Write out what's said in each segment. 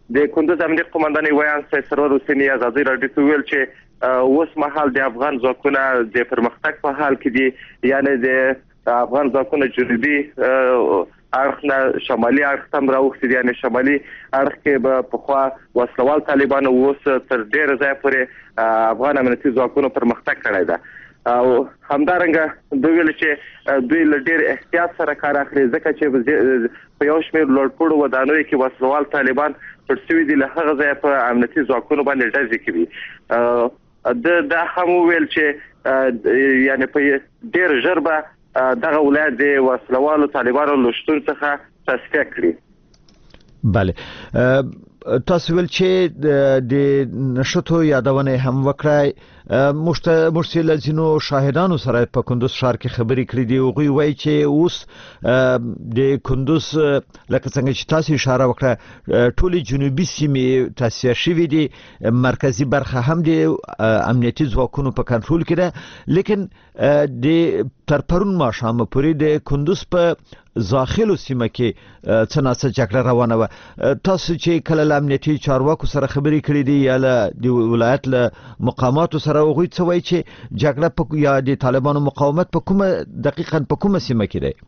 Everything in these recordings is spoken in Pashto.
د کندوز امنیت قومندانۍ ویان سید سرور حسیني ازادي راډیو ته ویل چې اوس مهال د افغان ځواکونه د پرمختګ په حال کې دي، یعنی د افغان ځواکونه جنوبي اړخ نه شمالي اړخ ته راوښتي دي، یعنی شمالي اړخ کې به پخوا وسلوال طالبان اوس تر ډېره ځایه پورې افغان امنیتي ځواکونو پرمختګ کړی ده. او همدارنګه دوی ویل چې دوی له ډېر احتیاط سره کار اخلي، ځکه چې په یو شمېر لوړپوړو ودانیو کې وسلوال طالبان پټ شوي دي، له هغه ځایه په امنیتي ځواکونو باندې ډزې کوي. دا هم وویل چې یعنی په ډېر ژر به دغه ولایت د وسلوالو طالبانو له شتون څخه تصفیه کړي. بله، تاسو ویل چې د نشټو یادونه هم وکړای. موږ له ځینو شاهدانو سره په کندوز ښار کې خبرې کړې دي، هغوی وایي چې اوس د کندوز لکه څنګه چې تاسو اشاره وکړه ټولې جنوبي سیمې تصفیه شوې دي، مرکزي برخه هم د امنیتي ځواکونو په کنټرول کې ده، لیکن د تر پرون ماښامه پورې د کندوز په داخلو سیمه کې څه ناڅه جګړه روانه وه. تاسو چې کله له امنیتي چارواکو سره خبرې کړې دي یا د ولایت له مقاماتو سره، هغوی څه وایي چې جګړه یا د طالبانو مقاومت په کومه دقیقاً په کومه سیمه کې دی؟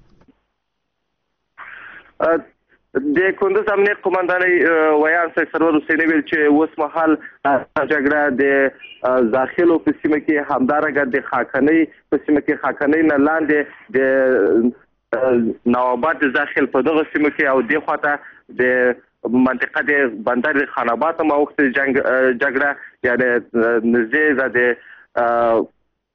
د کندوز امنیت قومندانۍ ویان سید سرور حسیني ویل چې اوس مهال جګړه د داخلو په سیمه کې، همدارنګه د خاکنۍ په سیمه کې، خاکنۍ نه لاندې د نواباد داخل په دغه سیمه کې، او د خواته د منطقه د بندر خاناباد هم اوښتې جګړه، یعنی نږدې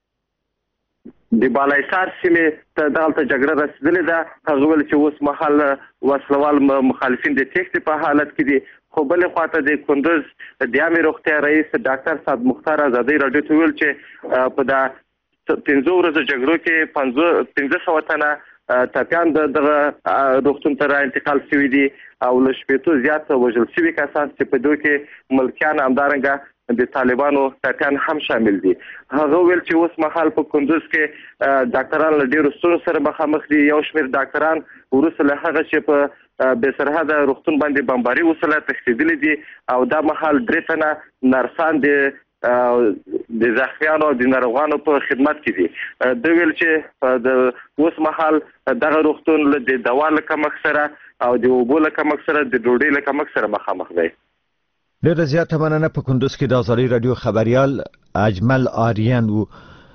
د بالایسار سیمې ته دلته جګړه رسېدلې ده. هغه ویل چې اوس مهال وسلوال مخالفین د تېښتې په حالت کې دي. خو بلې خواته د کندوز د عامې روغتیا رئیس ډاکټر صاد مختار ازادي راډیو ته ویل چې په دا 15 ورځو جګړو کې 1500 تنه ټپیان دغه روغتون ته را انتقال شوي دي، او له 80 زیات وژل شوي کسان چې په دوی کې ملکیان همدارنګه د طالبانو ټپیان هم شامل دي. هغه ویل چې اوس مهال په کندوز کې ډاکټران له ډېرو ستونزو سره مخامخ دي. یو شمېر ډاکټران وروسته له هغه چې په بې سرحده روغتون باندې بمباري وسله تښتېدلي دي، او دا مهال 3 تنه نرسان د زخمیانو او د ناروغانو په خدمت کې دي. دوی ویل چې د اوس مهال دغه روغتون له د دوا له کمښت سره او د اوبو له کمښت سره، د ډوډۍ له کمښت سره مخامخ دی. ډېره زیاته مننه. په کندوز کې د ازادي راډیو خبریال اجمل آریان و.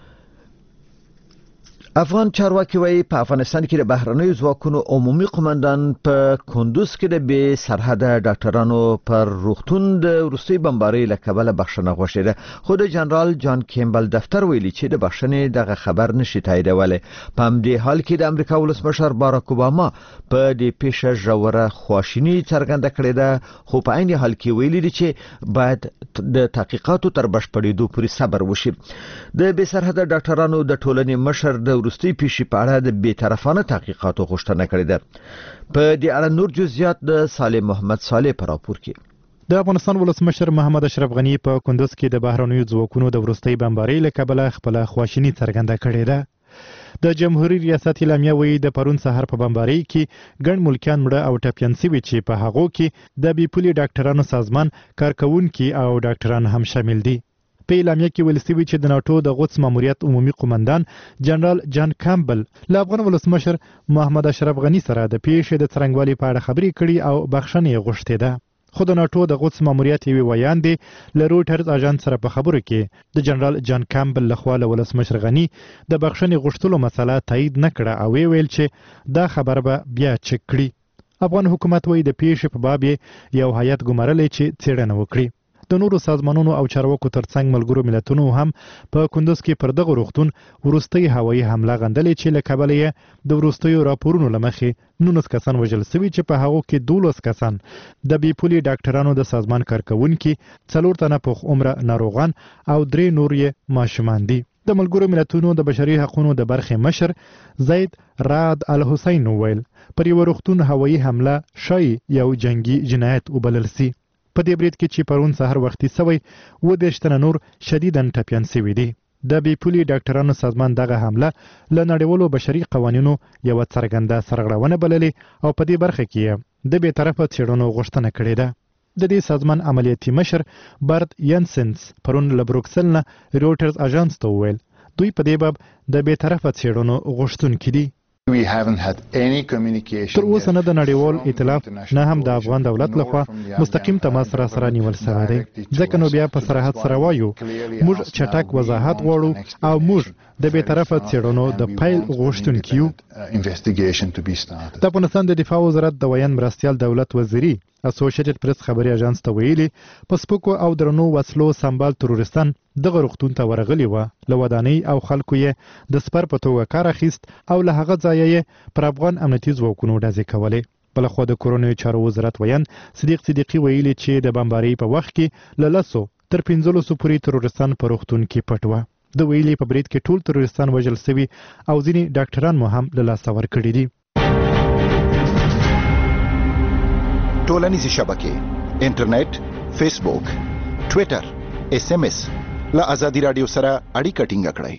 افغان چارواکي وایي په افغانستان کې د بهرنیو ځواکونو عمومي قومندان په کندوز کې د بې سرحده ډاکټرانو پر روغتون د وروستۍ بمبارۍ له کبله بخښنه غوښتې ده، خو د جنرال جان کیمبل دفتر ویلي چې د بخښنې دغه خبر نشي تاییدولی. په همدې حال کې د امریکا ولسمشر باراک اوباما په دې پیښه ژوره خواشیني څرګنده کړې ده، خو په عین حال کې ویلي دي چې باید د تحقیقاتو تر بشپړېدو پورې صبر وشي. د بې سرحده ډاکټرانو د ټولنې مشر د وروستۍ پیښې په اړه د بې طرفانه تحقیقاتو غوښتنه کړې ده. په دې اړه نور جزئیات د صالح محمد صالح په راپور کې. د افغانستان ولسمشر محمد اشرف غنی په کندوز کې د بهرنیو ځواکونو د وروستۍ بمبارۍ له کبله خپل خواشیني څرګنده کړې ده. د جمهوریت ریاست اعلامیه وایي د پرون سهار په بمبارۍ کې ګڼ ملکیان مړه او ټپیان شوي چې په هغو کې د بې پولې ډاکټرانو سازمان کارکوونکي او ډاکټران هم شامل دي. په اعلامیه کې ویل شوي چې د ناټو د قدس ماموریت عمومي قومندان جنرال جان کامبل له افغان ولسمشر محمد اشرف غنی سره د پیښې د څرنګوالي په اړه خبرې کړي او بخښنه غوښتې ده. خو د ناټو د قدس ماموریت یوې ویان دی له روټرز اژانس سره په خبرو کې د جنرال جان کامبل لخوا له ولسمشر غنی د بخښنې غوښتلو مسله تایید نه کړه، او ویل چې دا خبر به بیا چک کړي. افغان حکومت وایي د پیښې په باب یو هیئت ګمارلی چې څېړنه وکړي. د نورو سازمانونو او چارواکو ترڅنګ ملګرو ملتونو هم په کندوز کې پر دغه روغتون وروستۍ هوایي حمله غندلې چې له کبله یې د وروستیو راپورونو له مخې 19 کسان وژل شوي چې په هغو کې 12 کسان د بې پولې ډاکټرانو د سازمان کارکوونکي، 4 تنه پوخ عمره ناروغان او 3 نور یې ماشومان دي. د ملګرو ملتونو د بشري حقوقو د برخې مشر زید رعد الحسین ویل پر یو روغتون هوایي حمله شای یو جنگي جنایت وبلل سي. په دې برید کې چې پرون سهار وختي سوی 20 تنه نور شدیداً ټپیان شوي دي. د بې پولې ډاکټرانو سازمان دغه حمله له نړیوالو بشري قوانینو یوه څرګنده سرغړونه بللې او په دې برخه کې د بې طرفه څېړنو غوښتنه کړې ده. د دې سازمان عملیاتي مشر برت ینسنس پرون له بروکسل نه روټرز اژانس ته وویل دوی په دې باب د بیطرفه څېړنو غوښتونکي دي. تر اوسه نه د نړیوال ائتلاف نه هم د افغان دولت لخوا مستقیم تماس را سره نیول شوی دی، ځکه نو بیا په صراحت سره وایو موږ چټک وضاحت غواړو او موږ د بیطرفه څېړنو د پیل غوښتونکي یو. د افغانستان د دفاع وزارت د ویان مرستیال دولت وزیري اسوسییټډ پریس خبري اژانس ته ویلي په سپکو او درنو وسلو سمبال تروریستان دغه روغتون ته ورغلي وه، له ودانۍ او خلکو یې د سپر په توګه کار اخیست او له هغه ځایه یې پر افغان امنیتي ځواکونو ډزې کولې. بلخوا د کورنیو چارو وزارت ویان صدیق صدیقي ویلي چې د بمبارۍ په وخت کې له 10 تر 15 پورې تروریستان په روغتون کې پټ وه. د ویلي په برید کې ټول تروریستان وژل شوي او ځینې ډاکټران مو هم له لاسه ورکړي دي. ټولنیزې شبکې انټرنیټ، فیسبوک، ټویټر، SMS له ازادي رادیو سره اړیکه ټینګه کړئ.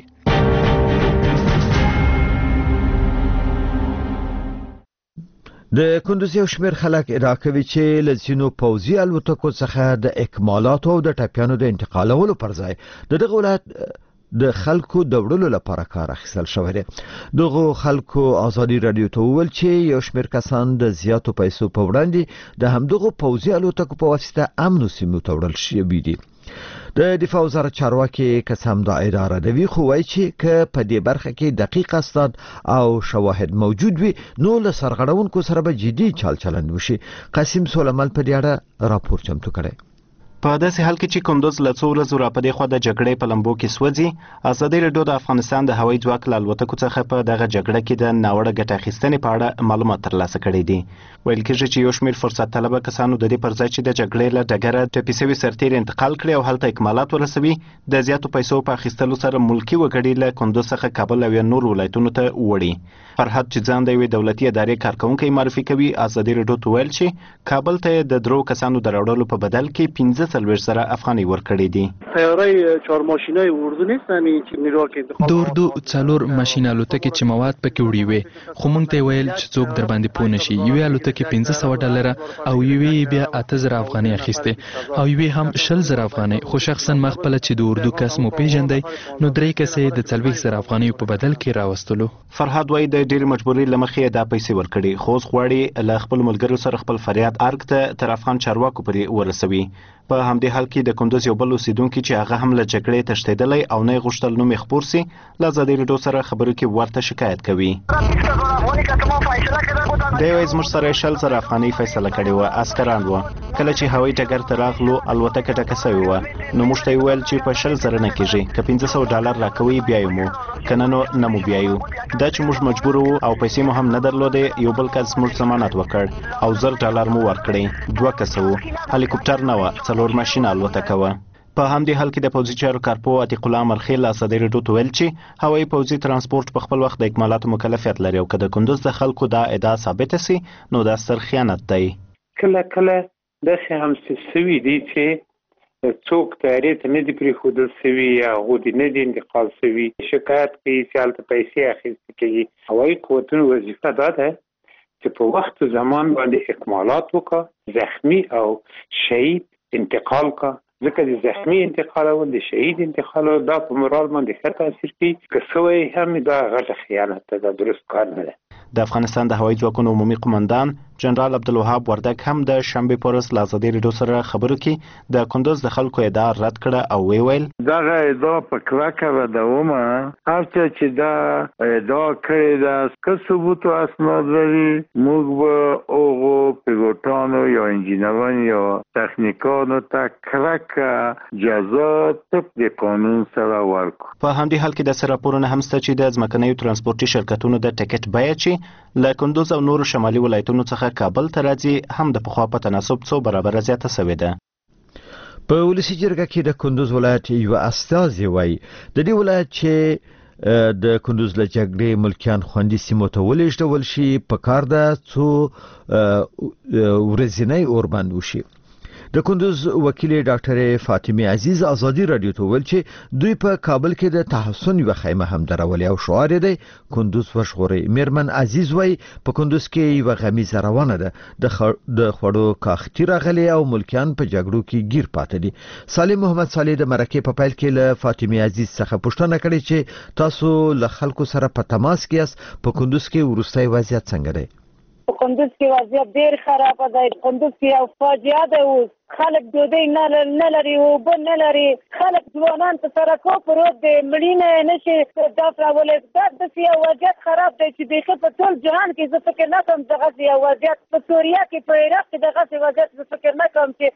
د کندوز یو شمېر خلک ادعا کوي چې له ځینو پوځي الوتکو څخه د اکمالاتو او د ټپیانو د انتقالولو پر ځای دغه ولایت د خلکو د وړلو لپاره کار اخیستل شوی دی. دغه خلکو ازادي رادیو ته وویل چې یو شمېر کسان د زیاتو پیسو په وړاندې د همدغو پوځي الوتکو په واسطه امنو سیمو ته وړل شوي دي. د دفاع وزارت چارواکي قسم دا اداره دوی خو وایي چې که په دې برخه کې دقیق اسناد او شواهد موجود وي نو له سرغړونکو سره به جدي چال چلند وشي. قاسم سولمل په دې اړه راپور چمتو کړی. په داسې حال کې چې کندوز له څو ورځو راپدې خوا د جګړې په لمبو کې سوځي، ازادي رادیو د افغانستان د هوایي ځواک له الوتکو څخه په دغه جګړه کې د ناوړه ګټه اخیستنې په اړه معلومات ترلاسه کړي دي. ویل کېږي چې یو شمېر فرصت طلبه کسانو د دې پر ځای چې د جګړې له ډګره ټپي شوي سرتېري انتقال کړي او هلته اکمالات ورسوي، د زیاتو پیسو په اخیستلو سره ملکي وګړي له کندوز څخه کابل او نور ولایتونو ته وړي. فرحت چې ځان د یوې دولتي ادارې کارکونکی معرفي کوي، ازادي رادیو ته ویل چې کابل ته د درو کسانو د راوړلو په بدل کې 45 زره افغانۍ ورکړي دي. تیاری 4 ماشینای اردو نیستن چې نیروکې د اردو 4 ماشین الوتکې چې مواد پکې وړي وي، خو موږ ته ویل چې څوک در باندې پوه نشي. یوې الوتکې $500 او یوې بیا 8000 افغانۍ اخیسته او یوې هم 20000 افغانۍ. خو شخصا ما خپل چې د اردو کس مو پیژندای نو 3 کسې د 40000 افغانۍ په بدل کې راوستلو. فرحت وایي د ډېر مجبوري لمخې دا پیسې ورکړي، خو اوس غواړي له خپل ملګرو سره خپل فریاد ارګ ته تر افغان چارواکو پورې ورسوي. په همدې حال کې د کندوز یو بل اوسیدونکي چې هغه هم له جګړې تښتېدلی او نه یې غوښتل نوم یې خپور سي، له ازادي رادیو سره خبرو کې ورته شکایت کوي. دی وایي زموږ سره یې 20000 افغانۍ فیصله کړې وه، عسکران وه. کله چې هوایي ډګر ته راغلو الوتکه ډکه سوې وه، نو موږ ته یې ویل چې په 20000 نه کېږي، که $500 راکوئ بیایو مو، که نه نو نه مو بیایو. دا چې موږ مجبور وو او پیسې مو هم نه درلودې، یو بل کس موږ ضمانت وکړ او $1000 مو ورکړې. 2 کسه وو، هلیکوپټر نه وه، 4 ماشین الوتکه وه. په همدې حال کې د پوځي چارو کارپو عتیق الله مرخیل له ازادي رادیو ته ویل چې هوایي پوځي ترانسپورت په خپل وخت د اکمالاتو مکلفیت لري او که د کندوز د خلکو دا ادعا ثابته سي نو دا ستر خیانت دی. کله داسې هم سوي دي چې څوک تیارې ته نه دي پرېښودل سوي یا هغو دې نه دي انتقال سوي، شکایت کوي چې هلته پیسې اخیستل کېږي. هوایي قوتونو وظیفه دا ده چې په وخت زمان باندې اکمالات وکړه، زخمی او شهید انتقال کا، ځکه د زخمی انتقال او د شهید انتقال دا په مورال باندې ښه تاثیر کوي. که سوی هم دا غټه خیانت ده، دا درست کار نه ده. د افغانستان د هوایي ځواکونو عمومي قومندان جنرال عبدالوهاب وردک هم د شنبې په ورځ له ازادي رادیو سره خبرو کې د کندوز د خلکو ادعا رد کړه او ویل دغه ادعا په کلکه ردومه. هر چا چې دا ادعا کړې ده که ثبوت او اسناد لري، موږ به هغو پیلوټانو یا انجینرانو یا تخنیکانو ته کلکه جزا طبق د قانون سره ورکړو. په همدې حال کې داسې راپورونه هم شته چې د ځمکنیو ترانسپورتي شرکتونو د ټکټ بیه چې له کندوز او نورو شمالي ولایتونو څخه کابل ته راځي هم د پخوا په تناسب څو برابره زیاته شوې ده. په ولسي جرګه کې د کندوز ولایت یو استازی وایي د دې ولایت چې د کندوز له جګړې ملکیان خوندي سیمو ته ولېږدول شي په کار ده څو ورځنی اوربند وشي. د کندوز وکیل ډاکټر فاطمه عزیز ازادي رادیو ته ویل چې دوی په کابل کې د تحسن یو خیمه هم درولې او شعار دی کندوز وشغوري. میرمن عزیز وای په کندوز کې یو غمیزه روانه ده د خوړو کاختی راغلي او ملکیان په جګړو کې گیر پاتې دي. سالم محمد صالح د مرکه په پیل کې له فاطمه عزیز څخه پوښتنه کړې چې تاسو له خلکو سره په تماس کې یاست. په کندوز کې ورستۍ وضعیت څنګه دی؟ په کندوز کې وضعیت ډیر خراب دی. کندوز کې یو فاجعه ده. اوس خلک ډوډۍ نه لري او اوبه نه لري. خلک ځوانان په سړکو پروت دي مړینه نشي دافراولی. دا داسې یو وضعیت خراب دی چې بیخي په ټول جهان کې زه فکر نه کوم دغسې یو وضعیت په سوریه کې په عراق کې دغسې وضعیت زه فکر نه کوم چې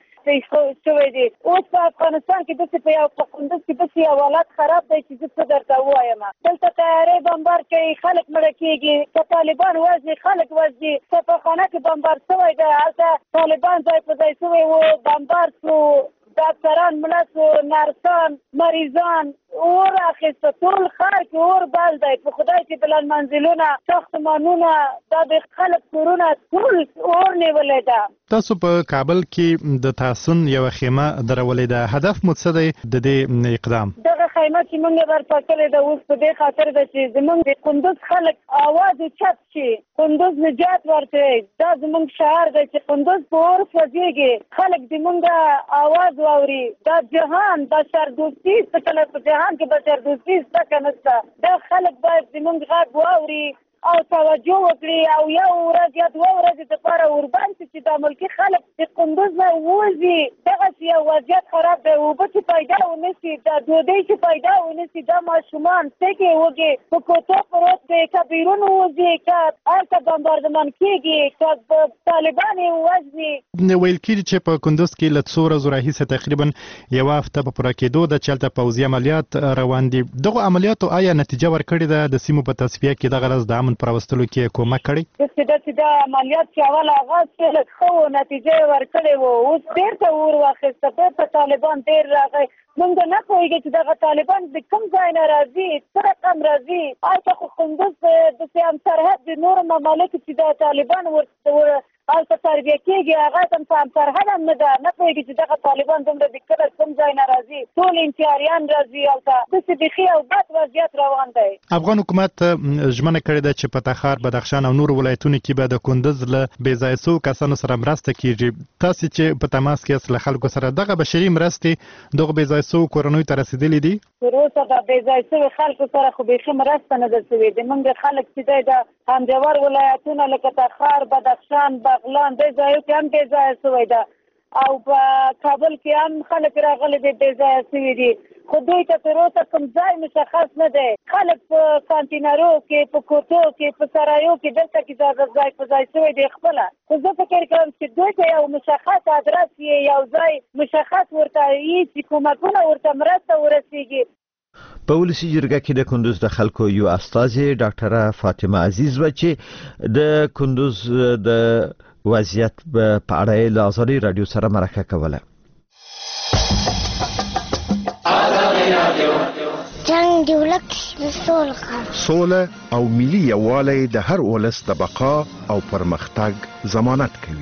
شوی دی. اوس په افغانستان کې داسې په کندوز کې داسې یو حالت خراب دی چې زه څه درته ووایم. دلته طیارې بمبار کوي خلک مړه کېږي. که طالبان وژني خلک وژني. شفاخانه کې بمبار شوی دی. هلته طالبان ځای په ځای شوی و بمبار شو. ډاکټران مړه شو. نرسان مریضان اور اخیسته. ټول ښار کې اور بل دی. په خدای چې بلند منزلونه ساختمانونه دا د خلک کورونه ټول اور نیولې ده. تاسو په کابل کې د تحسن یو خیمه درولې ده. هدف مو څه دی د دې اقدام؟ دغه خیمه چې موږ برپا کړې ده اوس په دې خاطر ده چې زموږ د کندوز خلک اواز اوچت شي. کندوز نجات ورکړي. دا زموږ شعار دی چې کندوز په اور سوځېږي. خلک زموږ اواز واوري. دا جهان دا شردوستي څه کله په جهان کې به شردوستي څه نشته. دا خلک باید زموږ غږ واوري او توجه وکړي او یو ورځ یا دوه ورځې دپاره وربند شي چې دا ملکي خلک د کندوز نه ووځي. دغسې یو وضعیت خراب دی. اوبه چې پیدا ونه شي دا ډوډۍ چې پیدا ونه شي دا ماشومان څکې وږي په کوټو پروت دی. که بیرون ووځي که هلته بمباردمان کېږي که طالبان یې ووژني. ویل کېږي چې په کندوز کې له څو ورځو راهیسې تقریبا یوه هفته په پوره کېدو ده چې هلته پوځي عملیات روان دي. دغو عملیاتو آیا نتیجه ورکړې ده د سیمو په تصفیه کې دغه راز د امن پر راوستلو کې کومک کړی؟ دا عملیات چې اول آغاز شو ښه نتیجه یې ورکړې وه. اوس بیرته اور واخیسته. بیرته طالبان ډېر راغی. موږ نه پوهېږو چې دغه طالبان د کوم ځای نه راځي څه رقم راځي. هلته خو کندوز داسې هم سرحد د نورو ممالکو چې د طالبان هلته تربیه کېږي هغه هم په سرحد هم نه ده. نه پوهېږي چې دغه طالبان دومره د کله کوم ځای نه راځي. ټول انتحاریان راځي هلته. داسې بیخي یو بد وضعیت روان دی. افغان حکومت ژمنه کړې ده چې په تخار بدخشان او نورو ولایتونو کې به د کندوز له بې ځایه شوو کسانو سره مرسته کېږي. تاسې چې په تماس کې یاست له خلکو سره دغه بشري مرستې دغو بې ځایه شوو کورنیو ته رسېدلې دي؟ تر اوسه د بې ځایه شوي خلکو سره خو بیخي مرسته نه ده شوې. د موږ خلک چې دی د همجوار ولایتونه لکه تخار بدخشان بغلان دې ځایو کې هم بې ځایه شوی ده او په کابل کې هم خلک راغلي دي بې ځایه شوي دي. خو دوی ته تر اوسه کوم ځای مشخص نه دی. خلک په کانتینرو کې په کوټو کې په سرایو کې دلته کې ځای په ځای شوی دی خپله. خو زه فکر کوم چې دوی ته یو مشخص ادرس یو ځای مشخص ورته وي چې کومکونه ورته مرسته ورسېږي. په ولسي جرګه کې د کندوز د خلکو یو استازي ډاکټره فاطمه عزیز و چې د کندوز د وضعیت په اړه له ازادي رادیو سره مرکه کوله. جنگ دی ولک د سوله او ملي یووالی د هر ولس د بقا او پرمختګ ضمانت کوي.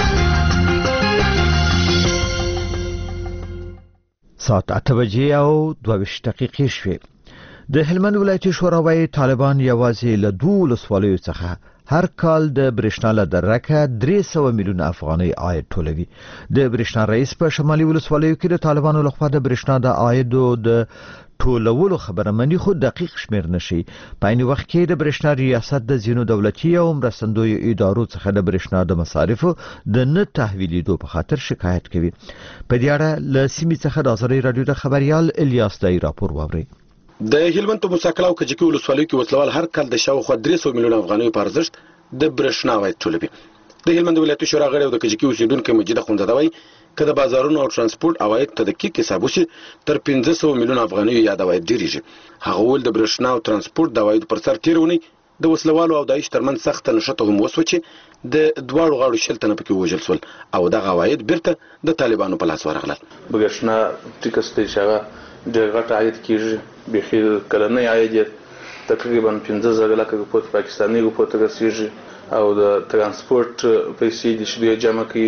ساعت 8 بجې او 22 دقیقې شوې. د هلمند ولایتي شورا وايي طالبان یوازې له 2 ولسوالیو څخه هر کال د برېښنا له درکه 300 میلیون افغانۍ عاید ټولوي. د برېښنا رئیس په شمالي ولسوالیو کې د طالبانو لخوا د برېښنا د عایدو د ټولولو خبره مني خو دقیق شمیر نشي. په عین وخت کې د برېښنا ریاست د ځینو دولتي او مرستندویو ادارو څخه د برېښنا د مصارفو د نه تحویلیدو په خاطر شکایت کوي. په دې اړه له سیمې څخه د ازادي رادیو د خبريال الیاس دای راپور واوري. د هلمند په مساکلا او کجکي ولسوالیو کې وسلوال هر کال د شاوخوا 300 میلیون افغانۍ په ارزښت د برېښنا عاید ټولوي. د هلمند ولایتي شورا غړي او د کجکي اوسیدونکو مجید خونزاده وایي که د بازارونو او ترانسپورت عواید ته دقیق حساب وشي تر 500 میلیون افغانۍ یاد عواید ډیریږي. هغه ول د برېښنا او ترانسپورت د عوایدو پر سر تیرونی د وسلوالو او داعش ترمن سخت نشته هم وسو چې د دواړو غاړو شل تنه پکې وژل شول او دغه عواید بیرته د طالبانو په لاس ورغلل. برېښنا ټیکس ته اشاره ډېر غټ عاید کېږي. بخیر کلنی عاید تقریبا 15,000 لکه روپۍ پاکستاني روپۍ ته رسیږي او د ترانسپورت پیسې د شډې جمع کوي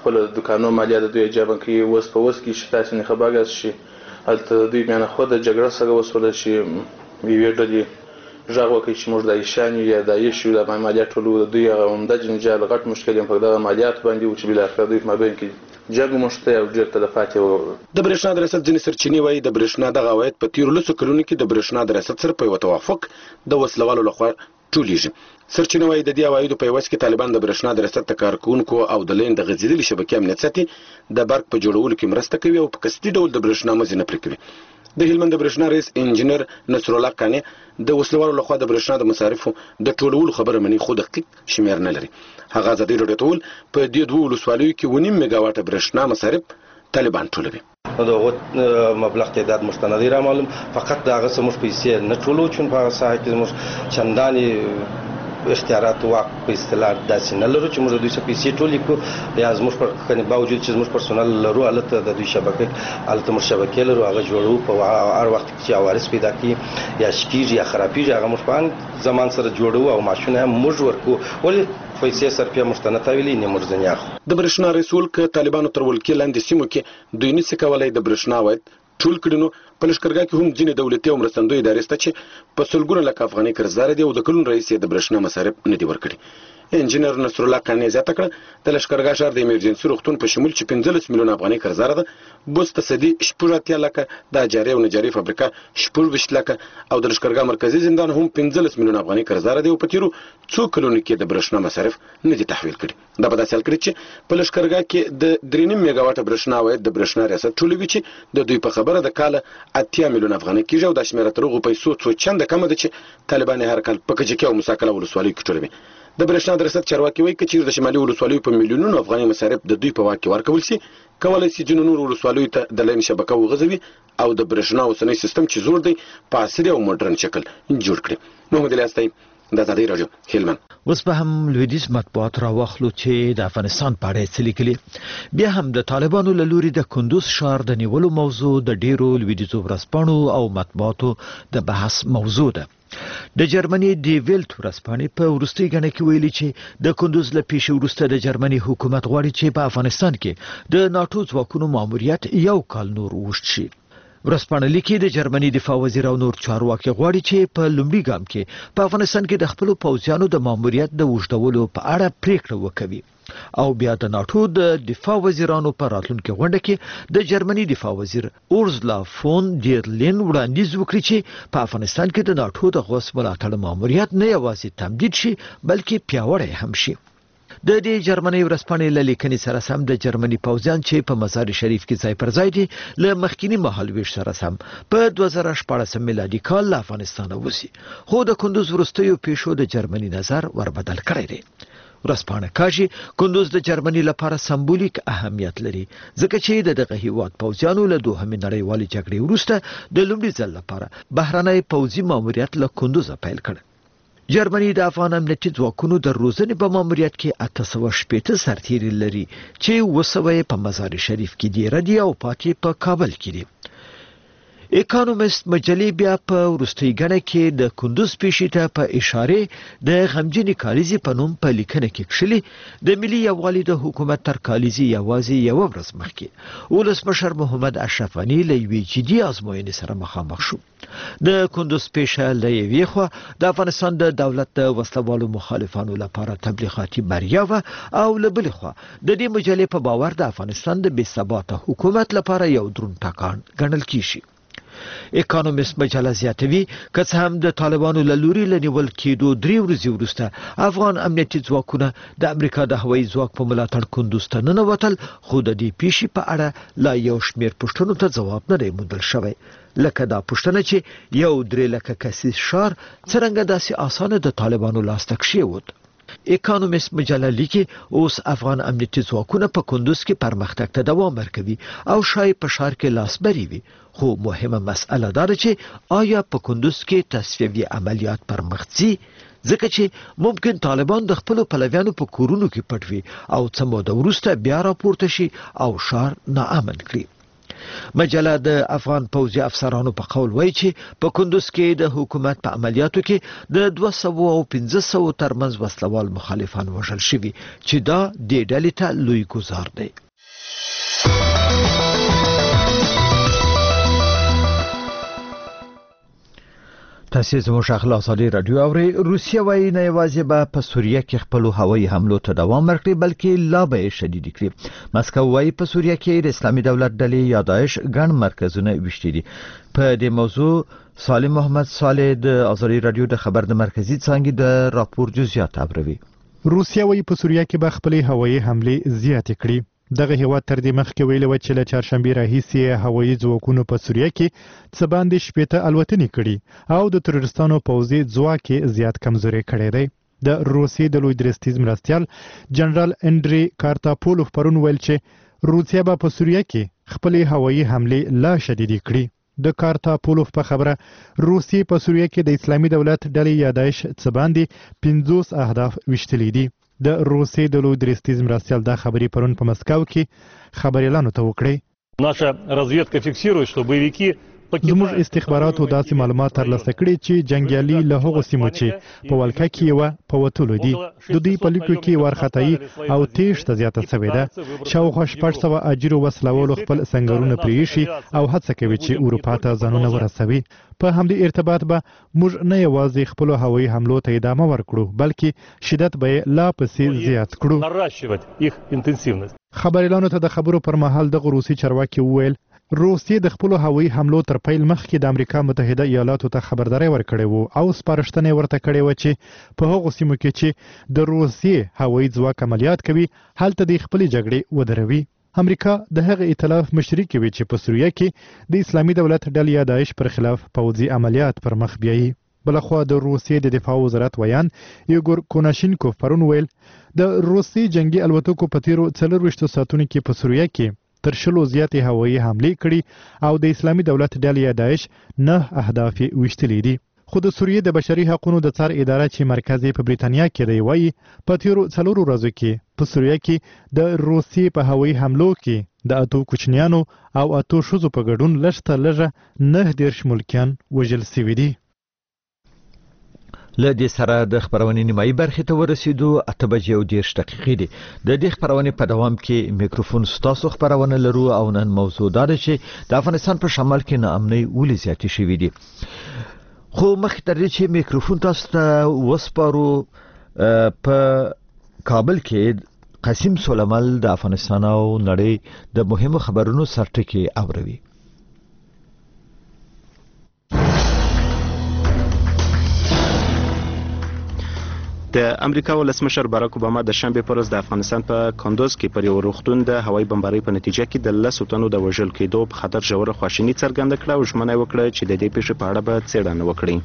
خپل دکانو مالیه د دوی جبن کوي وس په وس کې چې تاسو نه خبرګاس شي هلته دوی میانه خو د جګړه سره وسول شي ویې ډلې ژغ وکړي چې موږ د ایشان یا د ایشو د مالیه ټولو د دوی عمده جنجال غټ مشکل هم په دغه مالیات باندې و چې بل اخر دوی مابین کې جګ مشته او ډېر تلفات د برېښنا د رسد ځینې سرچینې وایي د برېښنا دغه عواید په تیرو لسو کلونو کې د برېښنا د رسد سره په یوه توافق د وسلوالو لخوا ټولیږي. سرچینه وایي د دې عوایدو په عوض کې طالبان د برېښنا د رسد د کارکوونکو او د لین د غځېدلې شبکې امنیت ساتي، د برق په جوړولو کې مرسته کوي او په قصدي ډول د برېښنا مزي نه پرې کوي. د هلمند د برېښنا رئیس انجینر نصر الله قانی د وسلوالو لخوا د برېښنا د مصارفو د ټولولو خبره مني، خو دقیق شمېر نه لري. هغه ازادي راډیو ته وویل په دې دوو ولسوالیو کې 1.5 میګاواټه برېښنا مصارف طالبان ټولوي. دغه مبلغ تعداد مستندی را معلوم، فقط دغه سموش پیسې نه ټولو چون په ساحه کې زموږ چنداني اختیارات واک په اصطلاح داسې نه لرو چې موږ د دوی څخه پیسې ټولې کړو یا زموږ پر کني باوجود چې زموږ پرسونل لرو البته د دوی شبکې البته موږ شبکې لرو هغه جوړو په هر وخت کې عوارض پیدا کی یا شکیږي یا خرابېږي هغه موږ په زمان سره جوړو او ماشونه موږ ورکو ولې پیسې صرفه مستند تاویلی نه مرزنیاخ. د برېښنا رسول ک طالبانو تر ولکې لاندې سیمو کې دوی نشي کولای د برېښنا واید ټول کړنو. په لشکرګاه کې هم ځینې دولتي او مرستندوی ادارې شته چې په سلګونه لک افغاني قرضدار دي او د کلون رئیس د برېښنا مصارف نه دي ورکړي. انجینر نصر الله قانی زیاته کړه د لشکرګاه شهر د ایمرجنسي روغتون په شمول چې 15 میلیون افغاني قرضدار ده، بوس تصدی 14 لک د جاري او نجاري فابریکه 14 لک او د لشکرګاه مرکزی زندان هم 15 میلیون افغاني قرضدار دي او په تیرو څو کلونو کې د برېښنا مصارف نه دي تحویل کړي. دا په داسې حال کې چې په لشکرګاه کې د 3.5 میګاواټه برېښنا واید د برېښنا ریاست ټولوي چې د دوی په خبره د کال 8 میلیون افغاني کېږي او د شمیره تر هغو پیسو څو چنده کمه ده چې طالبان هر کال په کجکي او مساکله ولسوالۍ کې ټولوي. د برېښنا د رسد چارواکي وایي چې د شمالي ولسوالیو په میلیونونو افغاني مصارف د دوی په واک کې ورکول شي، کولای شي ځینو نور ولسوالیو ته د لین شبکه وغځوي او د برېښنا اوسنی سیستم چې زوړ دی په عصري او مډرن شکل جوړ کړي. محمد الیاس د ازادي راډیو هلمند. اوس به هم لویدیز مطبوعات راواخلو چې د افغانستان په اړه څه لیکلي. بیا هم د طالبانو له لوري د کندوز ښار د نیولو موضوع د ډیرو لویدیزو ورځپاڼو او مطبوعاتو د بحث موضوع ده. د جرمني دی ویلت ورځپاڼې په وروستۍ غڼه کې ویلي چې د کندوز له پیښې وروسته د جرمني حکومت غواړي چې په افغانستان کې د ناتو ځواکونو ماموریت یو کال نور اوږد شي. ورځپاڼه لیکي د جرمني دفاع وزیر او نور چارواکي غواړي چې په لومړي ګام کې په افغانستان کې د خپل پوځیانو د ماموریت د اوږدولو په اړه پریکړه وکړي او بیا د ناتو د دفاع وزیرانو په راتلونکي غونډه کې د جرمني دفاع وزیر اورزلا فون ډیر لین وړاندیز وکړي چې په افغانستان کې د ناتو د غوث ملاتړ ماموریت نه یوازې تمدید شي بلکې پیاوړی هم شي. د دې جرمني ورځپاڼې له لیکنې سره سم د جرمني پوځیان چې په مزار شریف کې ځای پر ځای دي له مخکینی مهالويش سره سم په 2014 میلادي کال له افغانستان وځي، خو د کندوز وروستیو پیښو د جرمني نظر وربدل کړی دی. ورځپاڼه کاږي کندوز د جرمني لپاره سمبولیک اهمیت لري ځکه چې دغه هیواد پوځیانو له دوهمې نړیوالې جګړې وروسته د لومړي ځل لپاره بهرنی پوځي ماموریت له کندوز پیل کړ. جرمني د افغان امنیتي ځواکونو د روزنې په ماموریت کې 860 سرتیري لري چې 200 په مزار شریف کې دي ردی او پاتې په کابل کې دي. اکانومیست مجلې بیا په وروستۍ غڼه کې د کندوز پیښې ته په اشاره د غمجنې کالیزي په نوم په لیکنه کې کښلي د ملي یووالي د حکومت تر کالیزي یوازې یو ورځ مخکې ولسمشر محمد اشرف غني له یوې جدي ازموینې سره مخامخ شو. د کندوز پیښه له یوې خوا د افغانستان د دولت د وسلوالو مخالفانو لپاره تبلیغاتي بریا و او له بلې خوا د دې مجلې په باور د افغانستان د بې ثباته حکومت لپاره یو دروند ټکان ګڼل کیږي. اکانومیست مجله زیاتوي که څه هم د طالبانو له لوري له نیول کېدو 3 ورځې وروسته افغان امنیتي ځواکونه د امریکا د هوایي ځواک په ملاتړ کندوز ته ننوتل، خو د دې پیښې په اړه لا یو شمېر پوښتنو ته ځواب نه دی موندل شوی، لکه دا پوښتنه چې یو 3 لکه کسیز ښار څرنګه داسې اسانه د طالبانو لاسته کښېوت. اکانومیست مجله لیکي اوس افغان امنیتي ځواکونه په کندوز کې پرمختګ ته دوام ورکوي او شاید په ښار کې لاسبري وي، خو مهمه مسأله دا ده چې آیا په کندوز کې تصفیوي عملیات پرمخ ځي ځکه چې ممکن طالبان د خپل پلویانو په کورونو کې پټ وي او څه موده وروسته بیا راپورته شي او ښار ناامن کړي. مجله د افغان پوځي افسرانو په قول وایي چې په کندوز کې د حکومت په عملیاتو کې د 200 او 1500 ترمنځ وسلوال مخالفان وژل شوي چې دا د ډلې ته لوی ګزار دی. تاسو زموږ خپل ازادي رادیو اوري. روسیه وايي نه یوازې به په سوریه کې خپل هوایي حملو ته دوام ورکړي بلکې لا به شدید کړي. مسکو وايي په سوریه کې د اسلامي دولت ډلې یا داعش ګڼ مرکزونه وشتي دي. په دې موضوع سالم محمد صالح د ازادي رادیو د خبر د مرکزی څنګه د راپور جزئیات اوري. روسیه وايي په سوریه کې به خپل هوایي حمله زیاتې کړي. دغه هیواد تر دې مخکې ویلي و چې له چهارشنبې راهیسې هوایي ځواکونو په سوریه کې څه باندې 70 الوتنې کړي او د تروریستانو پوځي ځواک زیات کمزوري کړی دی. د روسیې د لوی درستیز مرستیال جنرال انډری کارتاپولوف پرون ویل چې روسیه به په سوریه کې خپل هوایي حمله لا شدید کړي. د کارتاپولوف په خبره روسیې په سوریه کې د اسلامي دولت ډلې یا داعش څه باندې 50 اهداف وشتلي دي. د روسیې د لوی درستیز مرستیال دا خبري پرون په مسکو کې خبريالانو ته وکړي. наша разведка фиксирует, что боевики زموږ استخباراتو داسې معلومات ترلاسه کړي چې جنگیالي له هغو سیمو چې په ولکه کې و په وټولو دي د دوی په لیکو کې ورختای او تیښته زیاته شوې ده. شاوخوا 600 اجرو وسلوالو خپل سنگرونه پریشي او هڅه کوي چې اروپا ته ځانونه ورسوي. په همدې ارتباط به موږ نه یوازې خپل هوایي حملو ته ادامه ورکړو بلکې شدت به لا پسې زیات کړو. خبريالانو ته د خبرو پر مهال د روسي چارواکي وویل روسیې د خپل هوایي حملو تر پیل مخکې د امریکا متحده ایالاتو ته خبرداري ورکړې وو او سپارښتنه ورته کړې و چې په هغو سیمو کې چې د روسیې هوایي ځواک عملیات کوي هلته د خپل جګړې ودروي. امریکا د هغه ائتلاف مشري کوي چې په سوریه کې د اسلامي دولت ډلې یا داعش پر خلاف پوځي عملیات پر مخ بیایي. بلخوا د روسیې د دفاع وزارت ویان ایګور کوناشینکوف پرون ویل د روسي جنگي الوتکو په تیرو 24 ساعتونو کې په سوریه کې تر 100 زیاتې هوایي حملې کړي او د اسلامي دولت ډلې یا داعش 9 اهداف وشتلي دي. خو د سوریې د بشري حقوقو د څار اداره چې مرکز په بریتانیا کې دی وایي په تیرو 4 ورځو کې په سوریه کې د روسي په هوایي حملو کې د اتو کوچنیانو او اتو شوزو په ګډون لږه 9 ملکیان وژل شوي دي. له دې سره د خبرونې نیمایي برخې ته ورسېدو 8:10 دي. د دې خبرونې په دوام کې میکروفون ستاسو خبرونه لرو او نن موضوع دا ده چې د افغانستان په شمال کې ناامنۍ ولې زیاتې شوې دي. خو مخکې تر دې چې میکروفون تاسو ته وسپارو په کابل کې قاسم سلیمال د افغانستان او نړۍ د مهمو خبرونو سرټکی اوروي. د امریکا ولسمشر باراک اوباما د شنبه پر ورځ د افغانستان په کندوز کې پر یو روغتون د هوایي بمبارۍ په نتیجه کې د 10 تنو د وژل کېدو په خطر ژوره خواشیني څرګنده کړه او ژمنه وکړه چې د دې پیښې په اړه به څېړنه وکړي.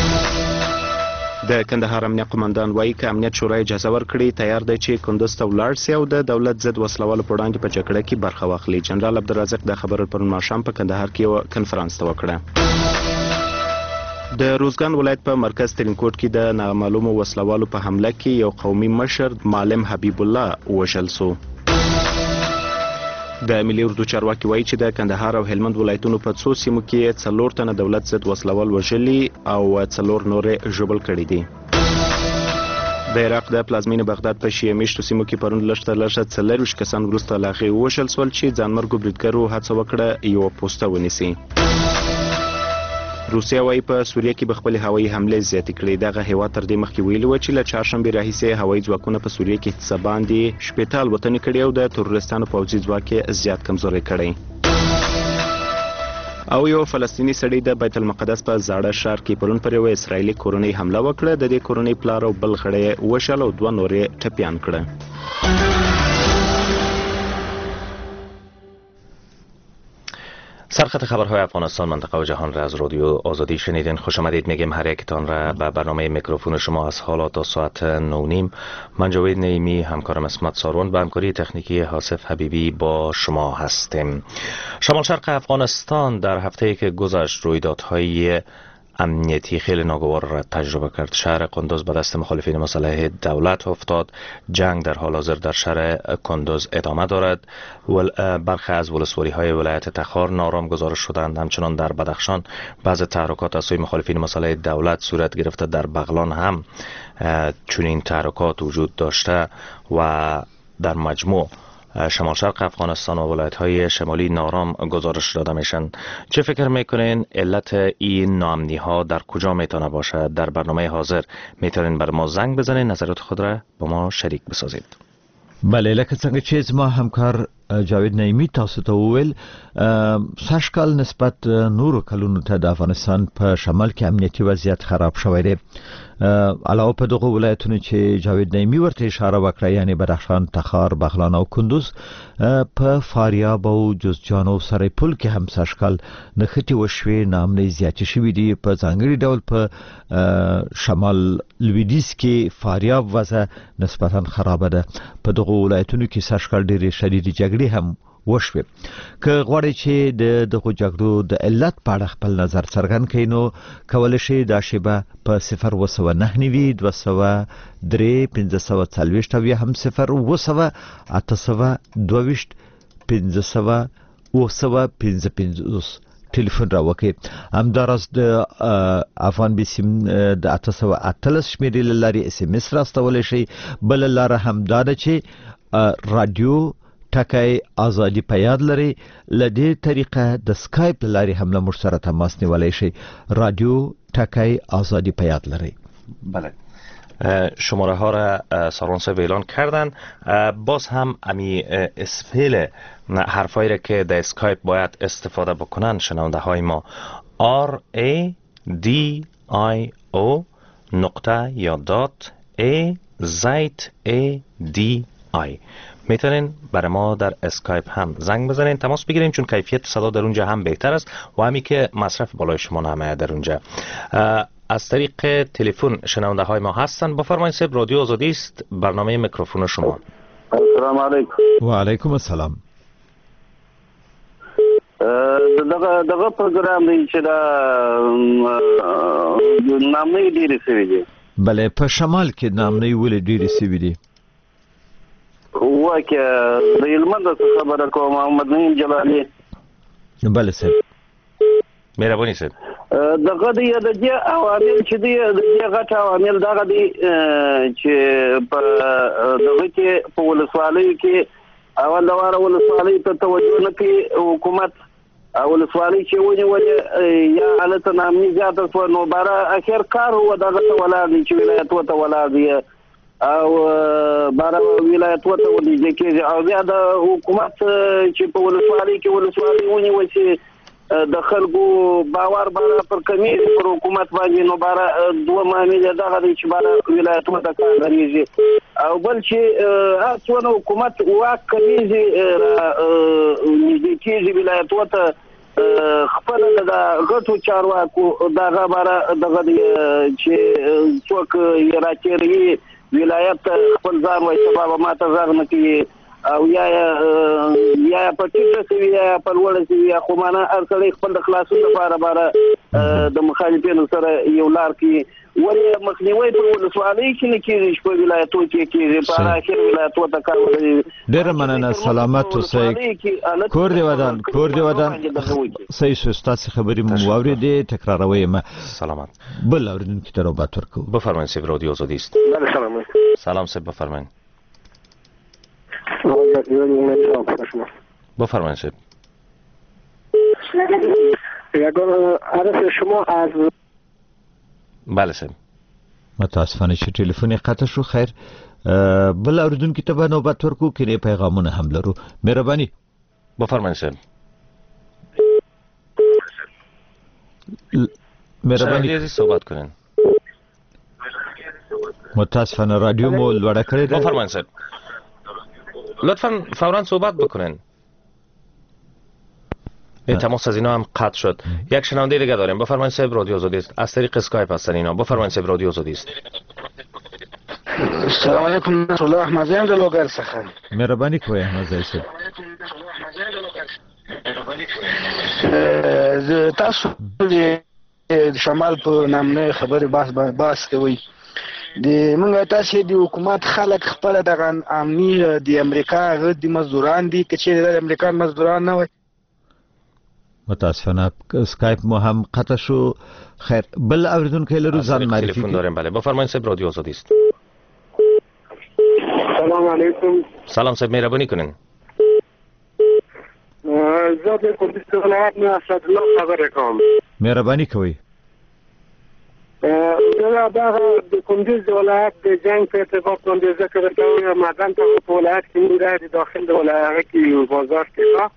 د کندهار امنیت قومندان وایي چې امنیت شورا اجازه ورکړي تیار دی چې کندوز ته ولاړ شي او د دولت ضد وسلوالو په وړاندې په جګړه کې برخه واخلي. جنرال عبدالرزاق د خبرو پر ماښام په کندهار کې یو کنفرانس ته وکړه. د روزګان ولایت په مرکز ترینکوټ کې د نامعلومو وسلوالو په حمله کې یو قومي مشر معلم حبیب الله وژل شو. د ملي اردو چارواکي وایي چې د کندهار او هلمند ولایتونو په څو سیمو کې 4 تنه دولت ضد وسلوال وژلي او 4 نور ژوبل کړي دي. د عراق د پلازمینې بغداد په شیعه میشتو سیمو کې پرون لږ 40 کسان وروسته لا غي وژل شول چې ځانمرګو بریدګرو هڅه وکړه یو پوسټه ونیسي. روسیه وايي په سوریه کې به خپل هوایي حمله زیاتې کړې. دغه هیواد تر دې مخکې ویلي و چې له چهارشنبې راهیسې هوایي ځواکونه په سوریه کې څه باندې 70 الوتنې کړې او د تروریستانو پوځي ځواک زیات کمزوري کړی. او یو فلسطینی سړی د بیت المقدس په زاړه ښار کې پرون پر یو اسرایلی کورنۍ حمله وکړه. د دې کورنۍ پلار او بل غړی وشل او 2 نورې ټپیان کړه. سرخط خبرهای افغانستان منطقه و جهان را از رادیو آزادی شنیدین. خوش آمدید میگیم هر یکتان را به برنامه میکروفون شما از حالا تا ساعت 9:30. من جاوید نعیمی، همکارم اسمت سارون با همکاری تکنیکی حاسف حبیبی با شما هستیم. شمال شرق افغانستان در هفته‌ای که گذشت رویدادهای امنیتی خیلی ناگوار را تجربه کرد. شهر قندوز به دست مخالفین مسلح دولت افتاد. جنگ در حال حاضر در شهر قندوز ادامه دارد. برخی از ولسوالی های ولایت تخار نارام گزارش شدند. همچنان در بدخشان بعض تحرکات از سوی مخالفین مسلح دولت صورت گرفته. در بغلان هم چنین تحرکات وجود داشته و در مجموع شمال شرق افغانستان و ولایت های شمالی نارام گزارش داده میشن. چه فکر میکنین علت این ناامنی ها در کجا میتونه باشه؟ در برنامه حاضر میتونین بر ما زنگ بزنین، نظرات خود را با ما شریک بسازید. بله، لکه څنګه چې ما همکار جاوید نعیمی تاسو ته وویل، سږ کال نسبت نورو کلونو ته د افغانستان په شمال کې امنیتي وضعیت خراب شوی دی. علاوه په دغه ولایتونو چې جاوید نعیمی ورته اشاره وکړه، یعنی بدخشان، تخار، بغلان او کندوز، په فاریاب او جوزجان او سرپل کې هم سږ کال نښتې وشوې، ناامنۍ زیاتې شوې دي. په ځانګړي ډول په شمال لویدیځ کې فاریاب وضع نسبتا خرابه ده. په دغه ولایتونو کې سږ کال ډېرې شدیدې جګړې هم وشوې. که غواړئ چې دغه جګړو د علت په اړه خپل نظر څرګند کړئ، نو کولی شئ دا شیبه په 029 203 1540 او یا هم 0 822 1555 ټلیفون را وکړئ. همداراز د افغان بیسیم د 818 شمیرې له لارې SMS راستولی شئ. بله لاره هم دا ده چې رادیو ټکی ازادي په یاد لري. لدې طریقه د سکایپ لارې هم له موږ سره تماس نیولی شئ. رادیو ټکی ازادی په یاد لري. بله، شماره ها را سارون صاحب اعلان کردن. باز هم امی اسپیل حرفایی را که در اسکایپ باید استفاده بکنن شنونده های ما RADIO نقطه یا دات AZADI میتونین برای ما در اسکایپ هم زنگ بزنین، تماس بگیرین، چون کیفیت صدا در اونجا هم بهتر است و همی که مصرف بالای شما نمیاد در اونجا. از طریق تلفن شنونده های ما هستن. بفرمایید صاحب، رادیو آزادی است، برنامه میکروفون شما. السلام علیکم. و علیکم السلام. دغه پروګرام دی چې دا نامې ډېرې سوي دي. بله، په شمال کې نامې ولې ډېرې سوي دي؟ واکه د هلمند څخه خبره کوم، محمد نعیم جلالی. بله صاحب، مهرباني صاحب. دغه د دې عوامل چې دی د غټ عوامل دغه دی چې په دغه کې په ولسوالۍ کې اول دواره ولسوالۍ ته توجه نه کوي حکومت. ولسوالۍ چې ونیولې یا حالت نامني زیاته شوه، نو باره اخر کار هو دغه ته ولاړ دی چې ولایتو ته ولاړ دی او باره ولایتو ته ولېږدې کېږي. او بیا د حکومت چې په ولسوالۍ کې ولسوالۍ ونیول چې د خلکو باور باره پر کمیږي پر حکومت باندې، نو باره دوه معاملې دغه دی چې باره ولایتو ته کار درېږي. او بل چې هر څونه حکومت واک کمیږي نږدې کېږي ولایتو ته، خپل د غټو چارواکو دغه باره دغه دی چې څوک یې راچېروي ولایت ته خپل ځان وایي سبا به ماته غږ نه کوي او یا په ټیټه سوي یا په لوړه سوي، خو مانه هر سړی خپل د خلاصون لپاره باره د مخالفینو سره یو لار کوي. ولې مخنیوی په ولسوالۍ کې نه کېږي چې په ولایتو کې کېږي، په اخر ولایتو ته کار ولري. ډېره مننه، سلامت اوسئ. کور دې ودان، کور دې ودان. صحیح شو، ستاسې خبرې مو واورېدې، تکراروي ما. سلامت. بل اورېدونکي ته نوبت ورکوو. بفرمایئ صاحب، رادیو آزادی است. سلام صاحب، بفرمایئ. بفرمایئ صاحب. عرض شما از بله صاحب. متاسفانه چې ټلیفون قطع شو. خیر، بل اوریدونکو ته به نوبت ورکو کې پیغامونه هم لرو. مهرباني. بفرمایئ صاحب. مهرباني صحبت کنین. متاسفانه رادیو مو لوړه کړې ده. بفرمایئ صاحب، لطفاً فوراً صحبت بکنین. تماس از اینا هم قطع شد. یک شنونده دیگه داریم. بفرمایید صاحب، رادیو آزادی است. از طریق اسکایپ هستن اینا. بفرمایید صاحب، رادیو آزادی است. السلام علیکم رسول الله احمد زین د لوګر څخه. مهرباني کوئ احمد زین صاحب. تاسو شمال په نامه خبره باس کوي د موږ تاسو د حکومت خلک خپل د امني د امریکا غد د مزدوران دي چې د امریکا مزدوران نه وي. متاسفانه اسکایپ مو هم قطع شو. خیر بل اوریدونکو لرو ځان معرفي تلفن داریم. بله بفرمایید صاحب، رادیو آزادی است. سلام علیکم. سلام صاحب، مهربانی کنین. زه د کندز ولایت نه اسدالله خبرې کوم. مهرباني کوئ. زه د کندز ولایت د جنگ په ارتباط باندې ذکر کوم. معدن ته په ولایت کې موږ د داخل د ولایت کې بازار کې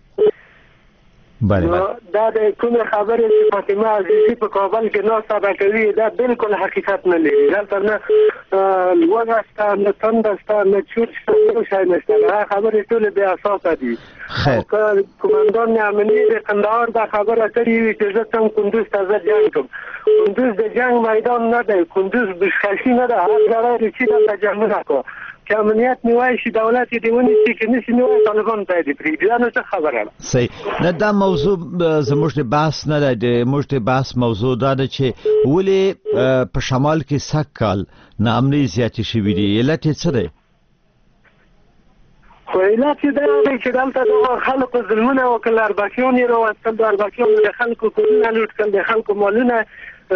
بله دا د کومه خبرې چې فاطمه عزیزی په کابل کې نو ساده کوي دا بالکل حقیقت نه لري. دلته نه لوړه ستا نه تنده ستا نه چور شي نشته. دا خبرې ټول بې اساسه دي. کماندان امنیه د کندهار دا خبره کړې وي چې زه څنګه کندوز ته زه جنګ کوم. کندوز د جنگ میدان نه دی، کندوز بشخشي نه ده. هر ځای چې دلته جنګونه کوي که امنیت نیوای شي دولت دې ونیسي، که نشي نیوای طالبان ته دې پرېږدي. دا نو څه خبره ده. صحیح نه. دا موضوع زموږ د بحث نه ده. زموږ د بحث موضوع دا ده چې ولې په شمال کې سږ کال ناامنۍ زیاتې شوي دي. علت یې څه دی؟ خو علت یې دا دی چې دلته د خلکو ظلمونه وکړل، اربکیان یې راوستل، د اربکیانو د خلکو کورونه لوټ کړل، د خلکو مالونه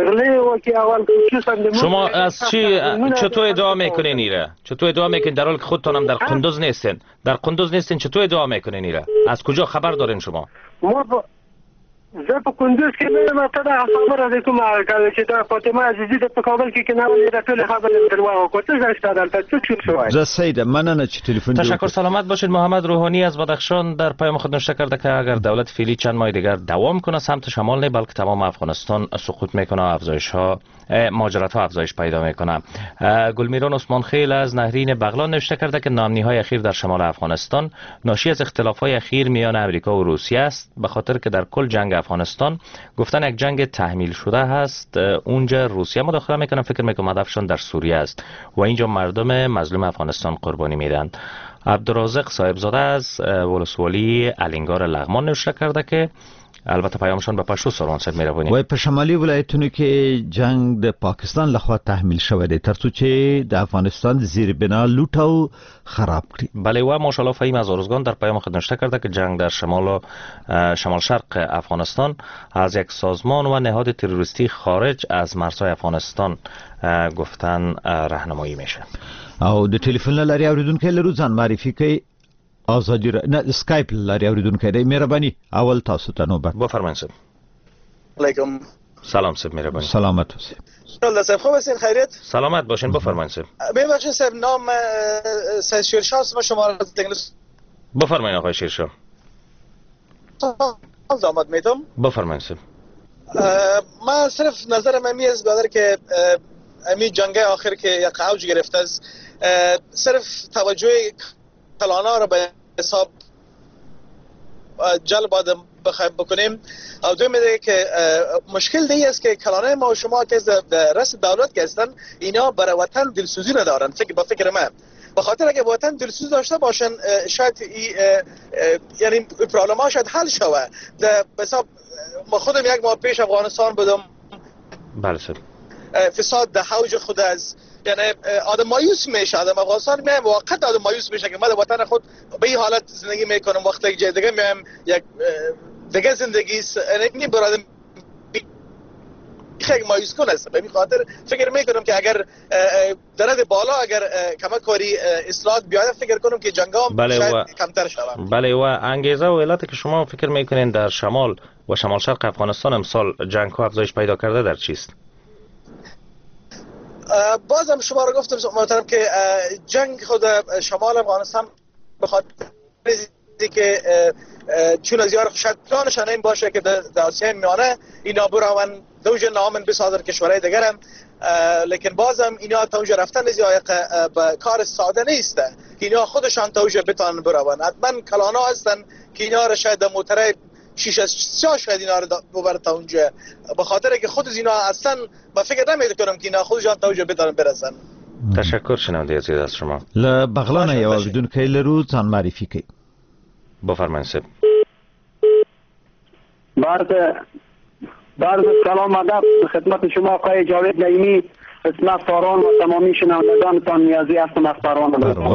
شما از چطور ادعا میکنین ایره؟ چطور ادعا میکنین در حالی که خودتان هم در قندوز نیستین؟ در قندوز نیستین چطور ادعا میکنین ایره؟ از کجا خبر دارین شما؟ زه په کندوز کې نه یم. ته دا خبره دې کومه چې دا فاطمه عزیزی د په کابل کې نه ولې دا ټول خبره درواغ وکړه. څه ځای دلته څه چور شوی؟ رسید مننه چې تلفن. تشکر، سلامت باشید. محمد روحانی از بدخشان در پیام خود نوشته کرده که اگر دولت فعلی چند ماه دیگر دوام کنه سمت شمال نه بلکه تمام افغانستان سقوط میکنه، افزایش ها مهاجرت ها افزایش پیدا میکنه. گلمیران عثمان خیل از نهرین بغلان نوشته کرده که ناامنی های اخیر در شمال افغانستان ناشی از اختلاف های اخیر میان امریکا و روسیه است، به خاطر که در کل جنگ افغانستان گفتن یک جنگ تحمیل شده هست. اونجا روسیه مداخله میکنه، فکر میکنم هدفشون در سوریه است و اینجا مردم مظلوم افغانستان قربانی میدن. عبدالرازق صاحبزاده از ولسوالی الینگار لغمان نوشته کرده که البته پیامشون به پښتو سروان صاحب مهرباني وای په شمالي ولایتونو کې جنگ د پاکستان لخوا تحمیل شوی دی ترڅو چې د افغانستان زیربنا لوټ او خراب کړي. بله و ماشاءالله فهیم از ارزگان در پیام خود نوشته کرده که جنگ در شمال شرق افغانستان از یک سازمان و نهاد تروریستی خارج از مرزهای افغانستان گفتن راهنمایی میشه. او د ټلیفون لاري اوریدونکو لرو ځان معرفي کوي. آزادی نه اسکایپ لري اوریدونکو دی مهرباني اول تاسو ته نوبت. بفرمایید صاحب. علیکم. سلام صاحب مهرباني. سلامت باشید. الله صاحب خوب هستین خیریت؟ سلامت باشین بفرمایید صاحب. ببخشید صاحب نام سید شیرشاه است شما را انگلیس. بفرمایید آقای شیرشاه. داماد میتم. بفرمایید صاحب. ما صرف نظرم امی است برادر که امی جنگ آخر که یک اوج گرفته است صرف توجه کلانا را به حساب جلب بکنیم او دوم میگه که مشکل دی است که کلانه ما و شما که در رأس دولت که هستن اینا برای وطن دلسوزی ندارن به فکر من به خاطر اگه به وطن دلسوزی داشته باشن شاید یعنی پرابلم شاید حل شوه در حساب ما خودم یک ماه پیش افغانستان بودم بله سر فساد در حوج خود از یعنی آدم مایوس میشه آدم افغانستان میایم واقعا آدم مایوس میشه که من وطن خود به این حالت زندگی میکنم وقتی یک جای دیگه میایم یک دیگه زندگی یعنی برادم خیلی مایوس کن است به این خاطر فکر میکنم که اگر درجه بالا اگر کمک کاری اصلاحات بیاد فکر کنم که جنگام شاید کمتر شود. بله و انگیزه و علتی که شما فکر میکنین در شمال و شمال شرق افغانستان امسال جنگ ها افزایش پیدا کرده در چیست؟ بازم شما را گفتم محترم که جنگ خود شمال افغانستان بخاطر که چون از یار شاید پلانشان این باشه که در آسیای میانه اینا برون دوج نامن بسازن کشورهای دیگر هم لیکن بازم اینا توجه رفتن زیایق به کار ساده نیست اینا خودشان توجه بتانن برون حتما کلانا هستن که اینا را شاید موتره شیش از سیا شاید اینا رو ببرد تا اونجا به خاطر که خود اینا اصلا با فکر نمیده کنم که اینا خودشان توجه بدارن برسن. تشکر شنونده عزیز از شما. لبغلان یا بدون که لرو ځان معرفي کوي. بفرمایید صاحب. بعد سلام ادب خدمت شما آقای جاوید نعیمی، اسمت ساران و تمامی شنوندگانتان نیازی هستم از پروانه.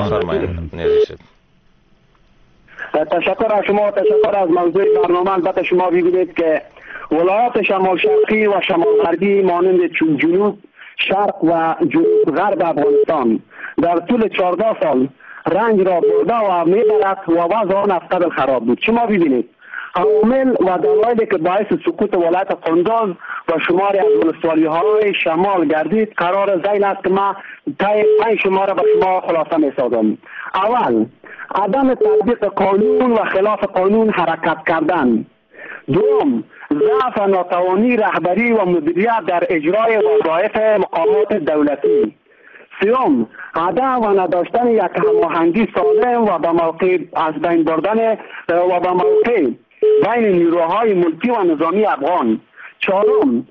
تشکر از شما، تشکر از موضوع برنامه. البته شما بگویید که ولایات شمال شرقی و شمال غربی مانند جنوب شرق و جنوب غرب افغانستان در طول 14 سال رنج را برده و میبرد و وضع آن از قبل خراب بود. شما ببینید عوامل و دلایلی که باعث سقوط ولایت قندوز و شماری از ولسوالی‌های شمال گردید قرار ذیل است که ما تای 5 شماره به شما خلاصه می‌سازم. اول، عدم تطبیق قانون و خلاف قانون حرکت کردن. دوم، ضعف و ناتوانی رهبری و مدیریت در اجرای وظایف مقامات دولتی. سوم، عدم و نداشتن یک هماهنگی سالم و به موقع از بین بردن و به موقع بین نیروهای ملکی و نظامی افغان. چهارم،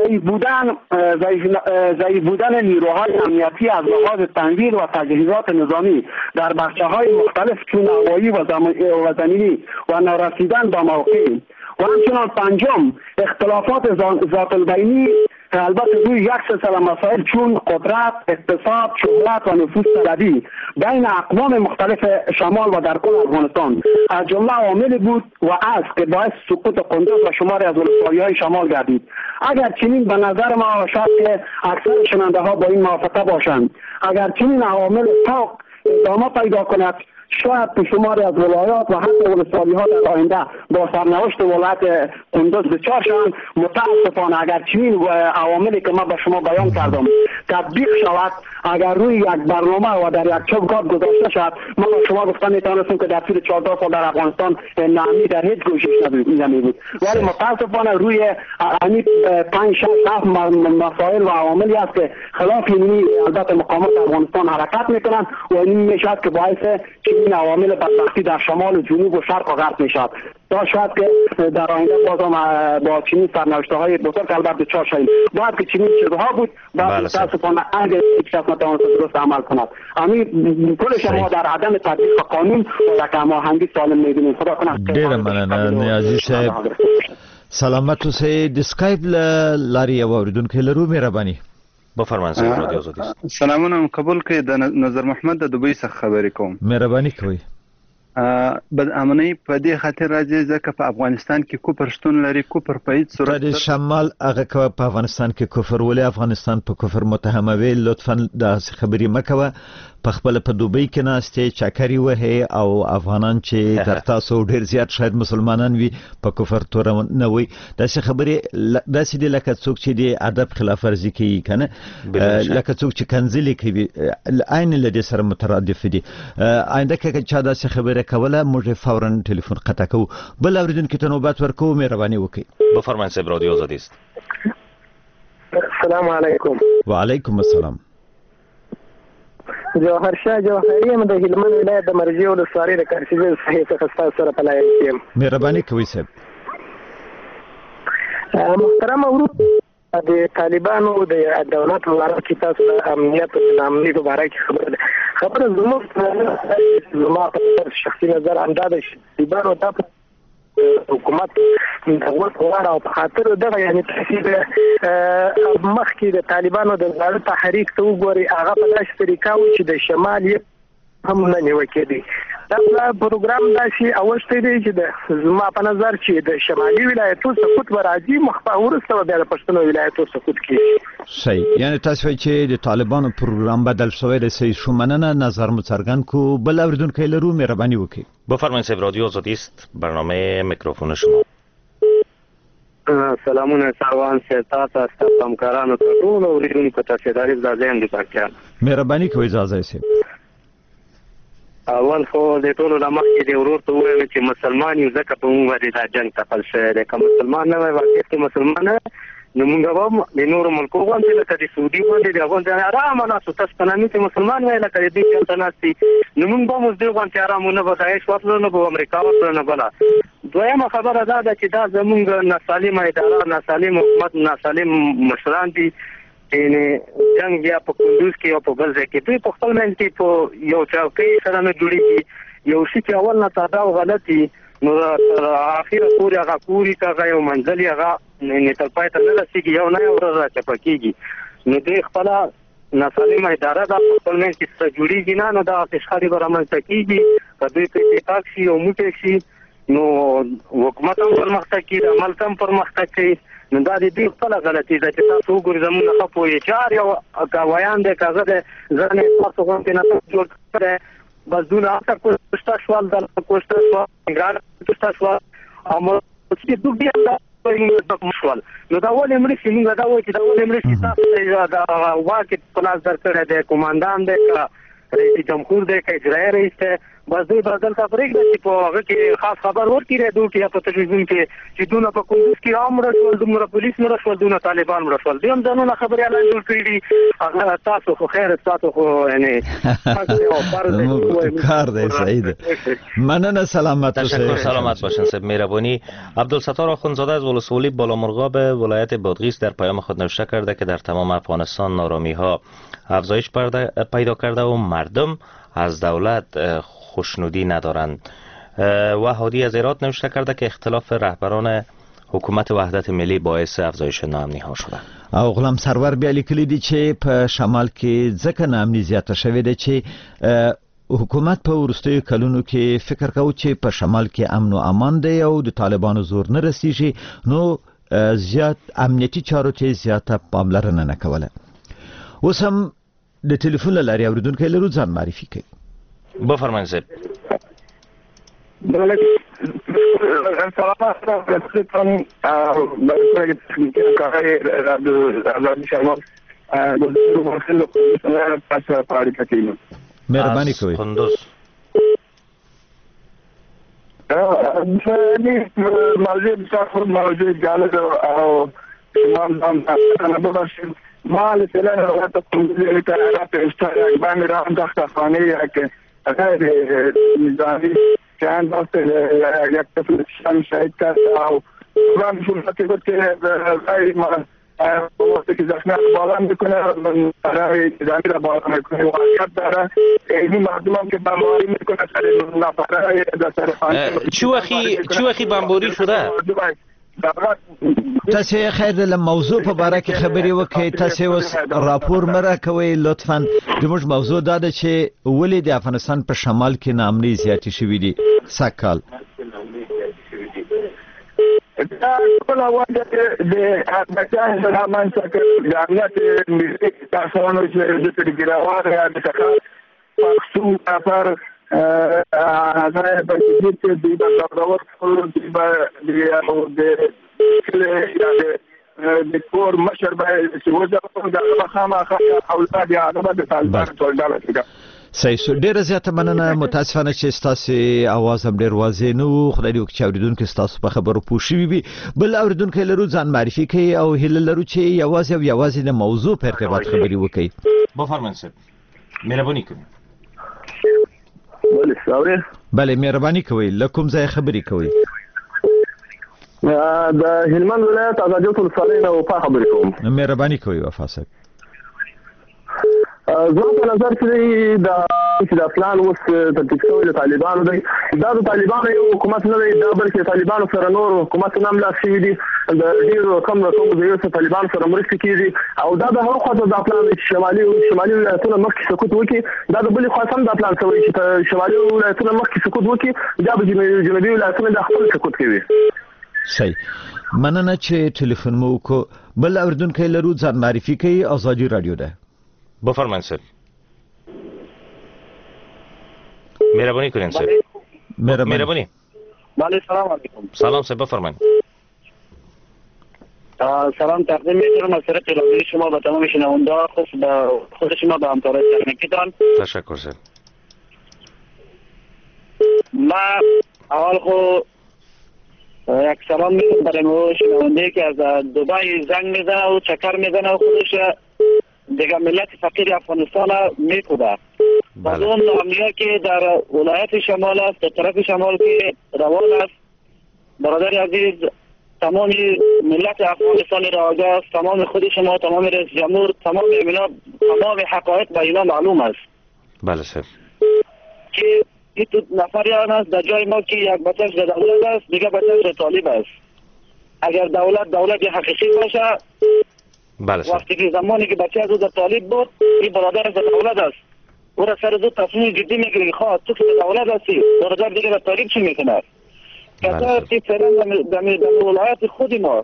ضعیف بودن نیروهای امنیتی از لحاظ تنظیم و تجهیزات نظامی در بخشه‌های مختلف چون هوایی و زمینی و نرسیدن به موقع. و همچنان پنجم، اختلافات ذات البینی البته روی یک سلسله مسائل چون قدرت، اقتصاد، شهرت و نفوذ طلبی بین اقوام مختلف شمال و در کل افغانستان از جمله عواملی بود و است که باعث سقوط قندوز و شماری از ولسوالی‌های شمال گردید. اگر چنین به نظر ما شاید که اکثر شنونده ها با این موافقه باشند، اگر چنین عوامل فوق ادامه پیدا کند شاید شماری از ولایات و حتی ولسوالی‌ها در آینده با سرنوشت ولایت قندوز دچار شوند. متاسفانه اگر چنین عواملی که ما به شما بیان کردم تطبیق شود، اگر روی یک برنامه و در یک چوکات گذاشته شود، ما به شما گفتن میتونستیم که در طول 14 سال در افغانستان ناامنی در هیچ گوشش نمیبود. ولی متاسفانه روی همین 5 6 7 مسائل و عواملی است که خلاف اینی البته مقامات افغانستان حرکت میکنند و این میشود که باعث این عوامل بدبختی در شمال و جنوب و شرق و غرب میشد. تا شاید که در آینده بازم با چنین سرنوشت‌های بزرگ البته دچار شویم. باید که چنین چیزها بود بعد متاسفانه اگر یک شخص نتواند درست عمل کند. همین کل شما در عدم تطبیق قانون و یک هماهنگی سالم می‌بینیم. خدا کنه. ډېره مننه نیازي صاحب. سلامت اوسئ. د اسکایپ لارې اوریدونکو لرو مهرباني. بفرمایئ صاحب رادیو آزادی است. سلامونه قبول کړئ. د نظر محمد د دوبۍ څخه خبرې کوم. مهرباني کوئ. بد امنۍ په دې خاطر راځي ځکه په افغانستان کې کوپر شتون لري. کوپر په هیڅ صورت د شمال هغه په افغانستان کې کوفر ولې افغانستان په کوفر متهموي. لطفا د خبرې مکوه. په خپل په دوبۍ کې ناستې چاکري وهي او افغانان چې تر تاسو ډیر زیات شاید مسلمانان وي په کوفر تور نه وي. داسې خبرې داسې دي لکه څوک چې د ادب خلاف ورزي کوي کنه، لکه څوک چې کنځلې کوي عین له دې سره مترادف دي. آینده کې چا داسې خبره کوله موږ فورا ټلیفون قطع کوو. بل اوریدونکو ته نوبت ورکوو. مهرباني وکړئ. بفرمایئ صاحب رادیو آزادی است. السلام علیکم. وعلیکم السلام. جوهر شاه جوهری یم د هلمند ولایت د مرجې ولسوالۍ د کارسیزل ساحې څخه ستاسو سره په لاین کې یم. مهرباني کوئ صاحب. محترم ورور د طالبانو د دولت لپاره چې تاسو د امنیت او نامنۍ په اړه کې خبره زموږ په شخصي نظر اندازه شي طالبانو ته حکومت د وړاندې او په خاطر دغه یعنی تاثیر مخکې د طالبانو د زړه تحریک ته وګوري هغه په داسې طریقه و چې د شمال هم نه نیول کېدی. دا پروګرام داسې اوسته دی چې د زما په نظر چې د شمالي ولایتو سقوط ورازي مخفه ورسته بیا د پښتنو ولایتو سقوط کیږي. صحیح. یعنی تاسو چې د طالبانو پروګرام بدل شوی دی. صحیح شو. مننه. نظر مڅرګند کو. بل اوریدونکو لرو. مهرباني وکړئ. بفرمایئ صاحب رادیو آزادی است. برنامه میکروفون شما. سلامونه سروان صاحب، تاسو ستاسو همکارانو ته ټول اوریدونکو ته سیداري زاځم دي پکې. مهرباني کوئ اجازه صاحب. اول خو د ټولو لمخې د ورور ته وویل چې مسلمان یو ځکه په موږ باندې دا جنگ تپل شوی دی. که مسلمان نه وای واقعیت کې مسلمان نه نو موږ به د نورو ملکو غوندې لکه د سعودي غوندې د غوندې ارامه ناستو. تاسو په نامې چې مسلمان وای لکه د دې چلته ناستي نو موږ به اوس دې غوندې ارام ونه به داعش وتلو نه به امریکا وتلو نه بله. دویمه خبره دا ده چې دا زمونږ ناسالمه اداره، ناسالم حکومت، ناسالم مشران دي. یعنې جنګ یا په کندوز کې یا په بل ځای کې دوی په خپل منځ کې په یو چوکۍ سره نه جوړېږي. یو شي چې اول نه ساده او غلط وي نو تر اخیره پورې هغه پوری کاغه یو منځلي هغه نه تر پای ته نه رسیږي یو نه یو ورځ راچپکیږي نو دې خپل ناسالمه اداره د خپل منځ کې څه جوړیږي نه دا اشخاصي برامه کیږي په دې کې اتفاق شي او موټی شي نو حکومت هم پرمختګ کوي عمل هم پرمختګ کوي نو دا دې خپل غلطي ده چې تاسو وګورئ زموږ نه پوهې چار یو کاویان د کاغه د ځنه تاسو کوم کې نه جوړ کړئ بس دونه تاسو کوشش سوال د کوشش سوال ګار کوشش سوال امر چې دوی بیا د مشوال نو دا ولې مړي چې موږ دا وایو چې دا ولې مړي چې تاسو دا واکه پلاس درکړه د کمانډان د رئیس جمهور د اجرایي رئیس ته بس دوی بدل تا پرېږده چې په هغه کې خاص خبر ورکړي دوی کې په تلویزیون کې چې دونه په کندوز کې عام رسول دومره پولیس نه رسول دونه طالبان رسول دوی هم ځانونه خبري اعلان جوړ کړی دي هغه تاسو خو خیر تاسو خو یعنی کار دی سعید مننه سلامت تشکر سلامت باشین سب مهربانی. عبدالستار آخوندزاده از ولسوالی بالامرغاب ولایت بادغیس در پیام خود نوشته کرده که در تمام افغانستان نارامی ها افزایش پیدا کرده و مردم از دولت خوشنودی ندارند و هادی از هرات نوشته کرده که اختلاف رهبران حکومت وحدت ملی باعث افزایش ناامنی ها شده. او غلام سرور بیا لیکلی دی چې په شمال کې ځکه ناامني زیاته شوې ده چې حکومت په وروستیو کلونو کې فکر کاوه چې په شمال کې امن او امان دی او د طالبانو زور نه رسیږي نو زیات امنیتي چارو ته زیاته پاملرنه نه کوله. اوس هم د ټلیفون لاري اوریدونکو لرو ځان معرفي کوي. بفرمایئ صاحب. مهرباني کوئ. قندوز موضوع بسیار موضوع جالب او مال فعلا وقت قندوز تعرف اشتراک بین راه داخل که غیر نظامی چند وقت یک طفل شام شهید کرد او قرآن شماتی بود که غیر وقتی که زخمی بالا میکنه برای نظامی را بالا میکنه واقعیت داره این مردم هم که بمباری میکنه سر نفره در خانه چو اخی بمباری شده؟ تاسو خیر له موضوع په باره کې خبري وکړئ تاسو اوس راپور مره کوي لطفاً زموږ موضوع دا ده چې ولې د افغانستان په شمال کې ناامني زیاتې شوې دي سکهال دا ټول وجه د افغانستان د امن څخه د امنیت ملي تاسو چې د تګراوار یا د پښتون پر هغه په دې چې د دغه ټول د کور مشر به چې وځه د خامخا اولاد یا د طالبان ټول صحیح ډیره زیاته مننه متاسفانه چې تاسو اواز هم ډیر واضح نه خدای دې وکړي اوریدونکو تاسو په خبرو پوه شوي وي بل اوریدونکو لرو ځان معرفي کوي او هله لرو چې یوازې د موضوع په ارتباط خبري وکړي. بفرمایئ صاحب مهرباني کوئ. بله مهرباني کوئ لکم ځای خبري کوئ. د هلمند ولایت ازادي ولسوالۍ نه وفا خبرې کوم. مهرباني کوئ وفا صاحب. زما په نظر کې د پلان اوس ترتیب شوی د طالبانو دی دا د طالبانو یو حکومت نه دی دا بلکې طالبانو سره نور حکومتونه هم لاس شوي دي د ډېرو کم رقمو ځایونو څخه طالبانو سره مرستې کېږي او دا د هغه خواته دا پلان دی چې شمالي ولایتونه مخکې سقوط وکړي دا د بلې خوا هم دا پلان شوی چې شمالي ولایتونه مخکې سقوط وکړي دا به جنوبي ولایتونه د خپل سقوط کوي. صحیح مننه چې ټلیفون مو وکړو بل اوریدونکو لرو ځان معرفي کوي ازادي رادیو ده. بفرمایئ صاحب. مهربانی کنین صاحب. مهربانی. بله سلام علیکم. سلام صاحب بفرمایید. سلام تقدیم می‌کنم از طرف رادیو شما به تمام شنونده‌ها خود شما به همکاری تکنیکیتان. تشکر صاحب. ما اول خو یک سلام می‌کنم برای شنونده که از دبی زنگ میزنه و چکر میزنه و خودش دیگر ملت فقیر افغانستان میکوبه و اون ناامنی‌ها که در ولایت شمال است در طرف شمال که روان است برادر عزیز تمام ملت افغانستان را آگاه است تمام خود شما تمام رئیس جمهور تمام حقایق به اینا معلوم است. بله صاحب. که این نفریان است در جای ما که یک بچهش در دولت است دیگه بچهش در طالب است. اگر دولت حقیقی باشه بله وقتی که زمانی که بچه از در طالب بود این برادر در دولت است او را سر دو تصمیم جدی میگیری خواه تو که دولت هستی برادر دیگه در طالب چی میکنه کسا که فعلا در ولایت خود ما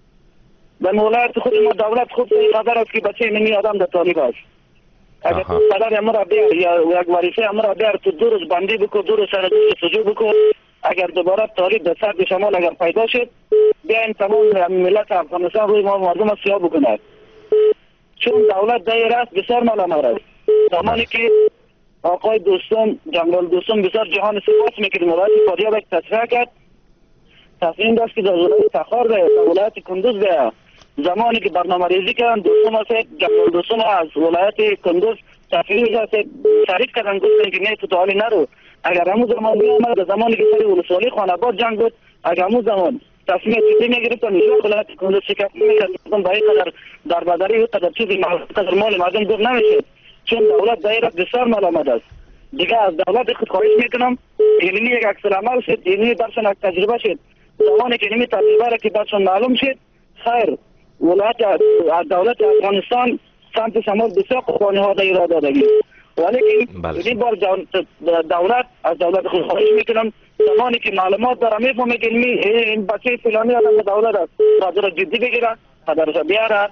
دولت خود این خبر است که بچه منی آدم در طالب است. اگر پدر امرا بیار یا یک وارثه امرا بیار تو 2 روز بندی بکن 2 روز سر سجود بکن اگر دوباره طالب در سرد شمال اگر پیدا شد بیاین تمام ملت افغانستان روی ما مردم سیاه بکنند چون دولت دایر است بسیار ملامت است. زمانی که آقای دوستم جنرال دوستم بسیار جهان سپاس میکرد ولایت فاریاب یک تصریح کرد تصمیم داشت که در ولایت تخار ده در ولایت کندوز ده زمانی که برنامه ریزی کردن دوستم است جنرال دوستم از ولایت کندوز تصریح است شریک کردن گفتن که نه تو تعالی نرو اگر همون زمان میامد در زمانی که سری ولسوالی خانباد جنگ بود اگر همون زمان تصمیم جدی میگرفتن اینجا ولایت کندوز شکست میکردن با این قدر دربدری و قدر چیزی قدر مال مردم دور نمیشد چون دولت دایره بسیار ملامت است. دیگه از دولت خود خواهش میکنم اینمی یک عکس العمل شد اینمی برشان یک تجربه شد زمانی که اینمی تجربه را که برشان معلوم شد خیر ولایت دولت افغانستان سمت شمال بسیار قربانی ها دایره دادگی ولیکن این بار دولت از دولت خود خواهش میکنم زمانی که معلومات دارم میفهمه که این بچه فلانی آدم دولت است قدر جدی بگیره قدرش بیاره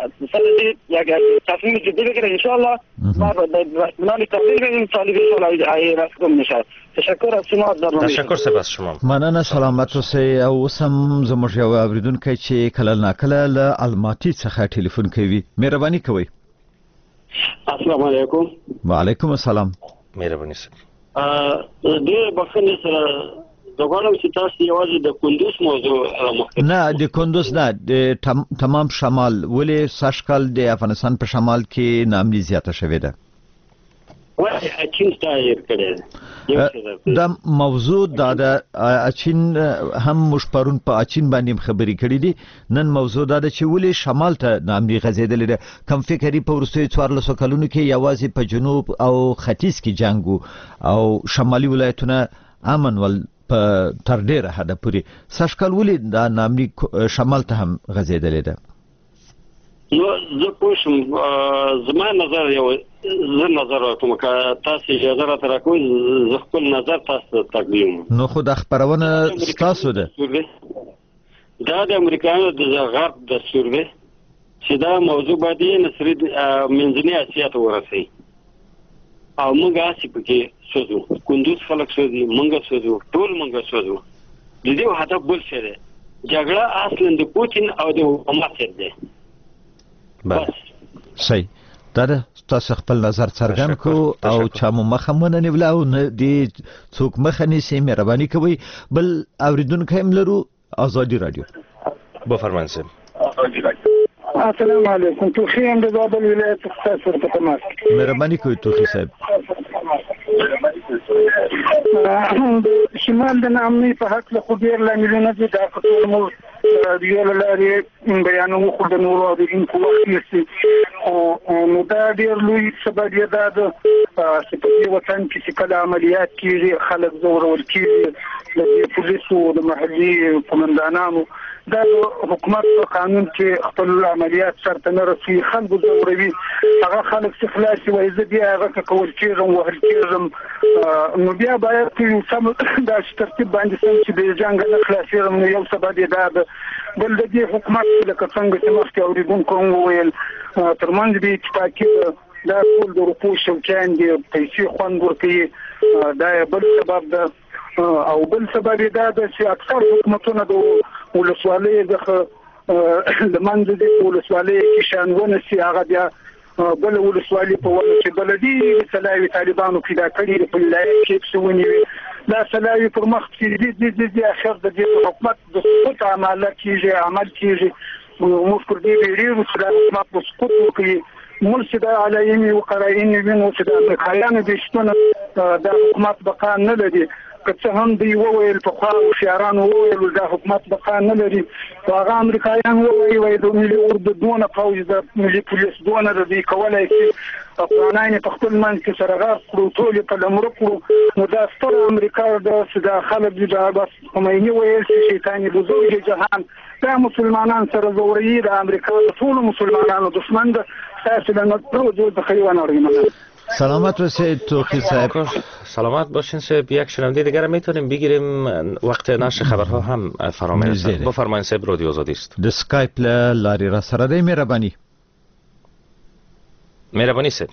یک تصمیم جدی بگیره انشاءالله ما اطمینان کامل بگیم طالب انشاءالله رسکم میشه. تشکر از شما تشکر سپاس شما مننه سلامت اوسئ او اوس هم زموږ یو اوریدونکی چې کله ناکله له الماتي څخه ټلیفون کوي مهرباني کوئ. السلام علیکم. وعلیکم السلام. مهرباني سره ډېر بخښنې سره زه غواړم چې تاسو یوازې د کندوز موضوع نه د کندوز نه د تمام شمال ولې سږکال د افغانستان په شمال کې نامني زیاته شوې ده ولې اچین تغییر کړی دا موضوع د اچین هم موږ پرون په اچین باندې خبرې کړې دي نن موضوع دا ده چې ولې شمال ته نامني غځېدلې ده کم فکرې په وروستیو 14 کلونو کې یوازې په جنوب او ختیځ کې جنګ او شمالي ولایتونه امن ول په تر ډیره حد پورې سږکال ولې دا نامني شمال ته هم غځېدلې ده نو زه پوه شم زما نظر یو زه نظر ورکوم که تاسو اجازه راته راکوئ زه خپل نظر تاسو ته تقدیم نو خو دا خپرونه ستاسو ده دا د امریکایانو د غرب دستور دی چې دا موضوع باید یې نصري منځنۍ اسیا ته ورسوي او موږ هسې پکې سوځو کندوز خلک سوځي موږ سوځو ټول موږ سوځو د دې هدف بل څه دی جګړه اصلا د پوتین او د حکومت دی بس صحیح دا تاسو خپل نظر څرګند کو او چا مو مخه مننه ولا او دې څوک مخه نسی مهرباني کوي بل اوریدونکو هم لرو آزادی رادیو بفرمایئ سم السلام علیکم توخی هم د بابل ولایت څخه په تماس مهرباني کوي توخی صاحب شمال د نامني په حق له خو ډیر لاملونه دي دا ټول مو یو لاري بیانو خو د نورو د انکو وخت او نو دا ډیر لوی سبب دی دا د سپېڅلي وطن کې چې کله عملیات کیږي خلک زورول کیږي د پولیسو د محلي قومندانانو دا حکومت قانون کې خپل عملیات سره نه رسي خلک زوروي هغه خلک چې خلاصي وایي زه بیا هغه کول کېږم وهل کېږم نو بیا باید سم دا ترتیب باندې سم چې د جنګ نه خلاصېږم نو یو سبب دی دا بل د دې حکومت لکه څنګه چې مخکې اوریدونکو وویل ترمنځ به اتفاقي دا ټول د اروپا شوکیان دي پیسې خوند ورکوي دا بل سبب ده او بل سبب دا ده چې اکثر حکومتونه د ولسوالۍ د منځ د ولسوالۍ کې شانونه سي هغه بیا بل ولسوالۍ په وړاندې چې بلدي سلاوي طالبانو پیدا کړی په ولایت کې څونی دا سلاوي پر مخ چې د اخر د حکومت د سقوط عمل کیږي موږ پر دې ویریږو چې د حکومت په سقوط وکړي ملک د علایم او قرائن وینو چې د امریکایانو د شتون د حکومت بقا نه لري. که څه هم دی وویل په خوا او شیران وویل د حکومت بقا نه لري، هغه امریکایان وویل د ملي اردو دونه فوج د ملي پولیس دونه د دې کولای شي افغانان په خپل منځ کې سره غاړه کړو ټول په لمر کړو. نو دا ستر امریکا د خلک د عباس خمیني ویل چې شیطان بزرگ جهان دا مسلمانان سره زوري د امریکا ټول مسلمانانو دشمن ده. تاسو له نو د خیوان اوریم. سلامت باشید توخی صاحب. سلامت باشین صاحب. یک شنونده دیگر میتونیم بگیریم، وقت نشر خبرها هم فرا میرسه. بفرمایید صاحب، رادیو آزادی است. د اسکایپ لاری را سره دی. مهربانی صاحب.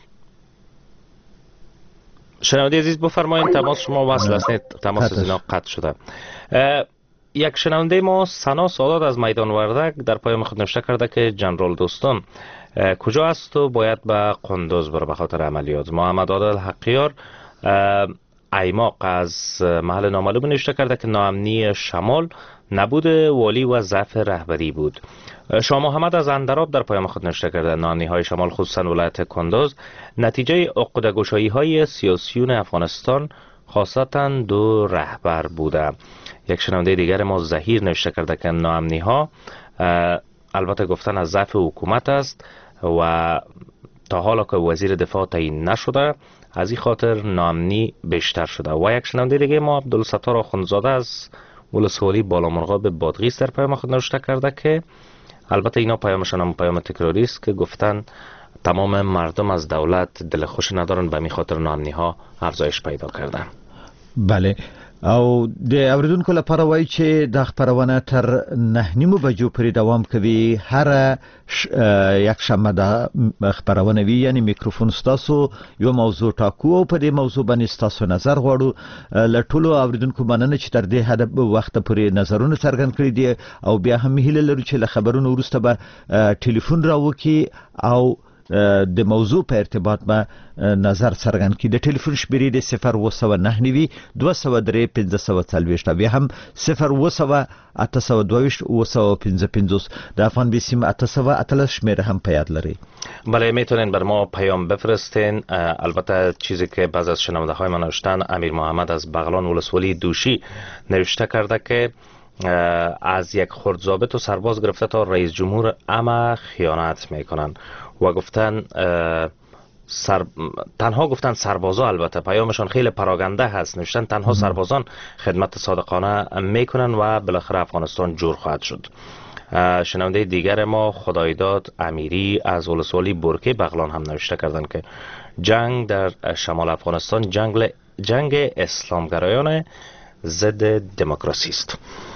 شنونده عزیز بفرمایید، تماس شما وصل است، تماس از اینا قطع شده. یک شنونده ما سنا سادات از میدان وردک در پیام خود نوشته کرده که جنرال دوستان کجا است و باید به قندوز بره به خاطر عملیات. محمد عادل حقیار ایماق از محل نامعلوم نوشته کرده که ناامنی شمال نبود والی و ضعف رهبری بود. شاه محمد از اندراب در پیام خود نوشته کرده ناامنی های شمال خصوصا ولایت کندوز نتیجه عقده‌گشایی های سیاسیون افغانستان خاصتا دو رهبر بوده. یک شنونده دیگر ما زهیر نوشته کرده که ناامنی ها البته گفتن از ضعف حکومت است و تا حالا که وزیر دفاع تعیین نشده، از این خاطر ناامنی بیشتر شده. و یک شنونده دیگه ما عبدالستار آخوندزاده از ولسوالی بالامرغاب بادغیس در پیام خود نوشته کرده که البته اینا پیامشان هم پیام تکراری است که گفتن تمام مردم از دولت دل خوش ندارن، به می خاطر ناامنی ها افزایش پیدا کردن. بله، او د اوریدونکو لپاره وایي چې د خبرونه تر 9:30 بجو پورې دوام کوي. هر یک شنبه د خبرونه وی، یعنی میکروفون ستاسو یو موضوع ټاکو او په دې موضوع باندې ستاسو نظر غواړو. له ټولو اوریدونکو مننه چې تر دې حد وخت پورې نظرونه څرګند کړی دي، او بیا هم هیله لرو چې له خبرونو وروسته به ټلیفون راوکي او د موضوع په ارتباط به نظر څرګند کړي. د ټلیفون شمیرې د 0992 203 1540 بیا هم 0 822 د افغان بیسیم 800 شمیره هم په یاد لري. بله، میتونین بر ما پیام بفرستین. البته چیزی که بعض از شنونده های ما نوشتن، امیر محمد از بغلان ولسوالی دوشی نوشته کرده که از یک خرد ضابط و سرباز گرفته تا رئیس جمهور اما خیانت میکنن و گفتن تنها گفتن سربازا، البته پیامشان خیلی پراگنده هست، نوشتن تنها سربازان خدمت صادقانه میکنن و بالاخره افغانستان جور خواهد شد. شنونده دیگر ما خدایداد امیری از ولسوالی برکه بغلان هم نوشته کردن که جنگ در شمال افغانستان جنگ اسلامگرایان ضد دموکراسی است.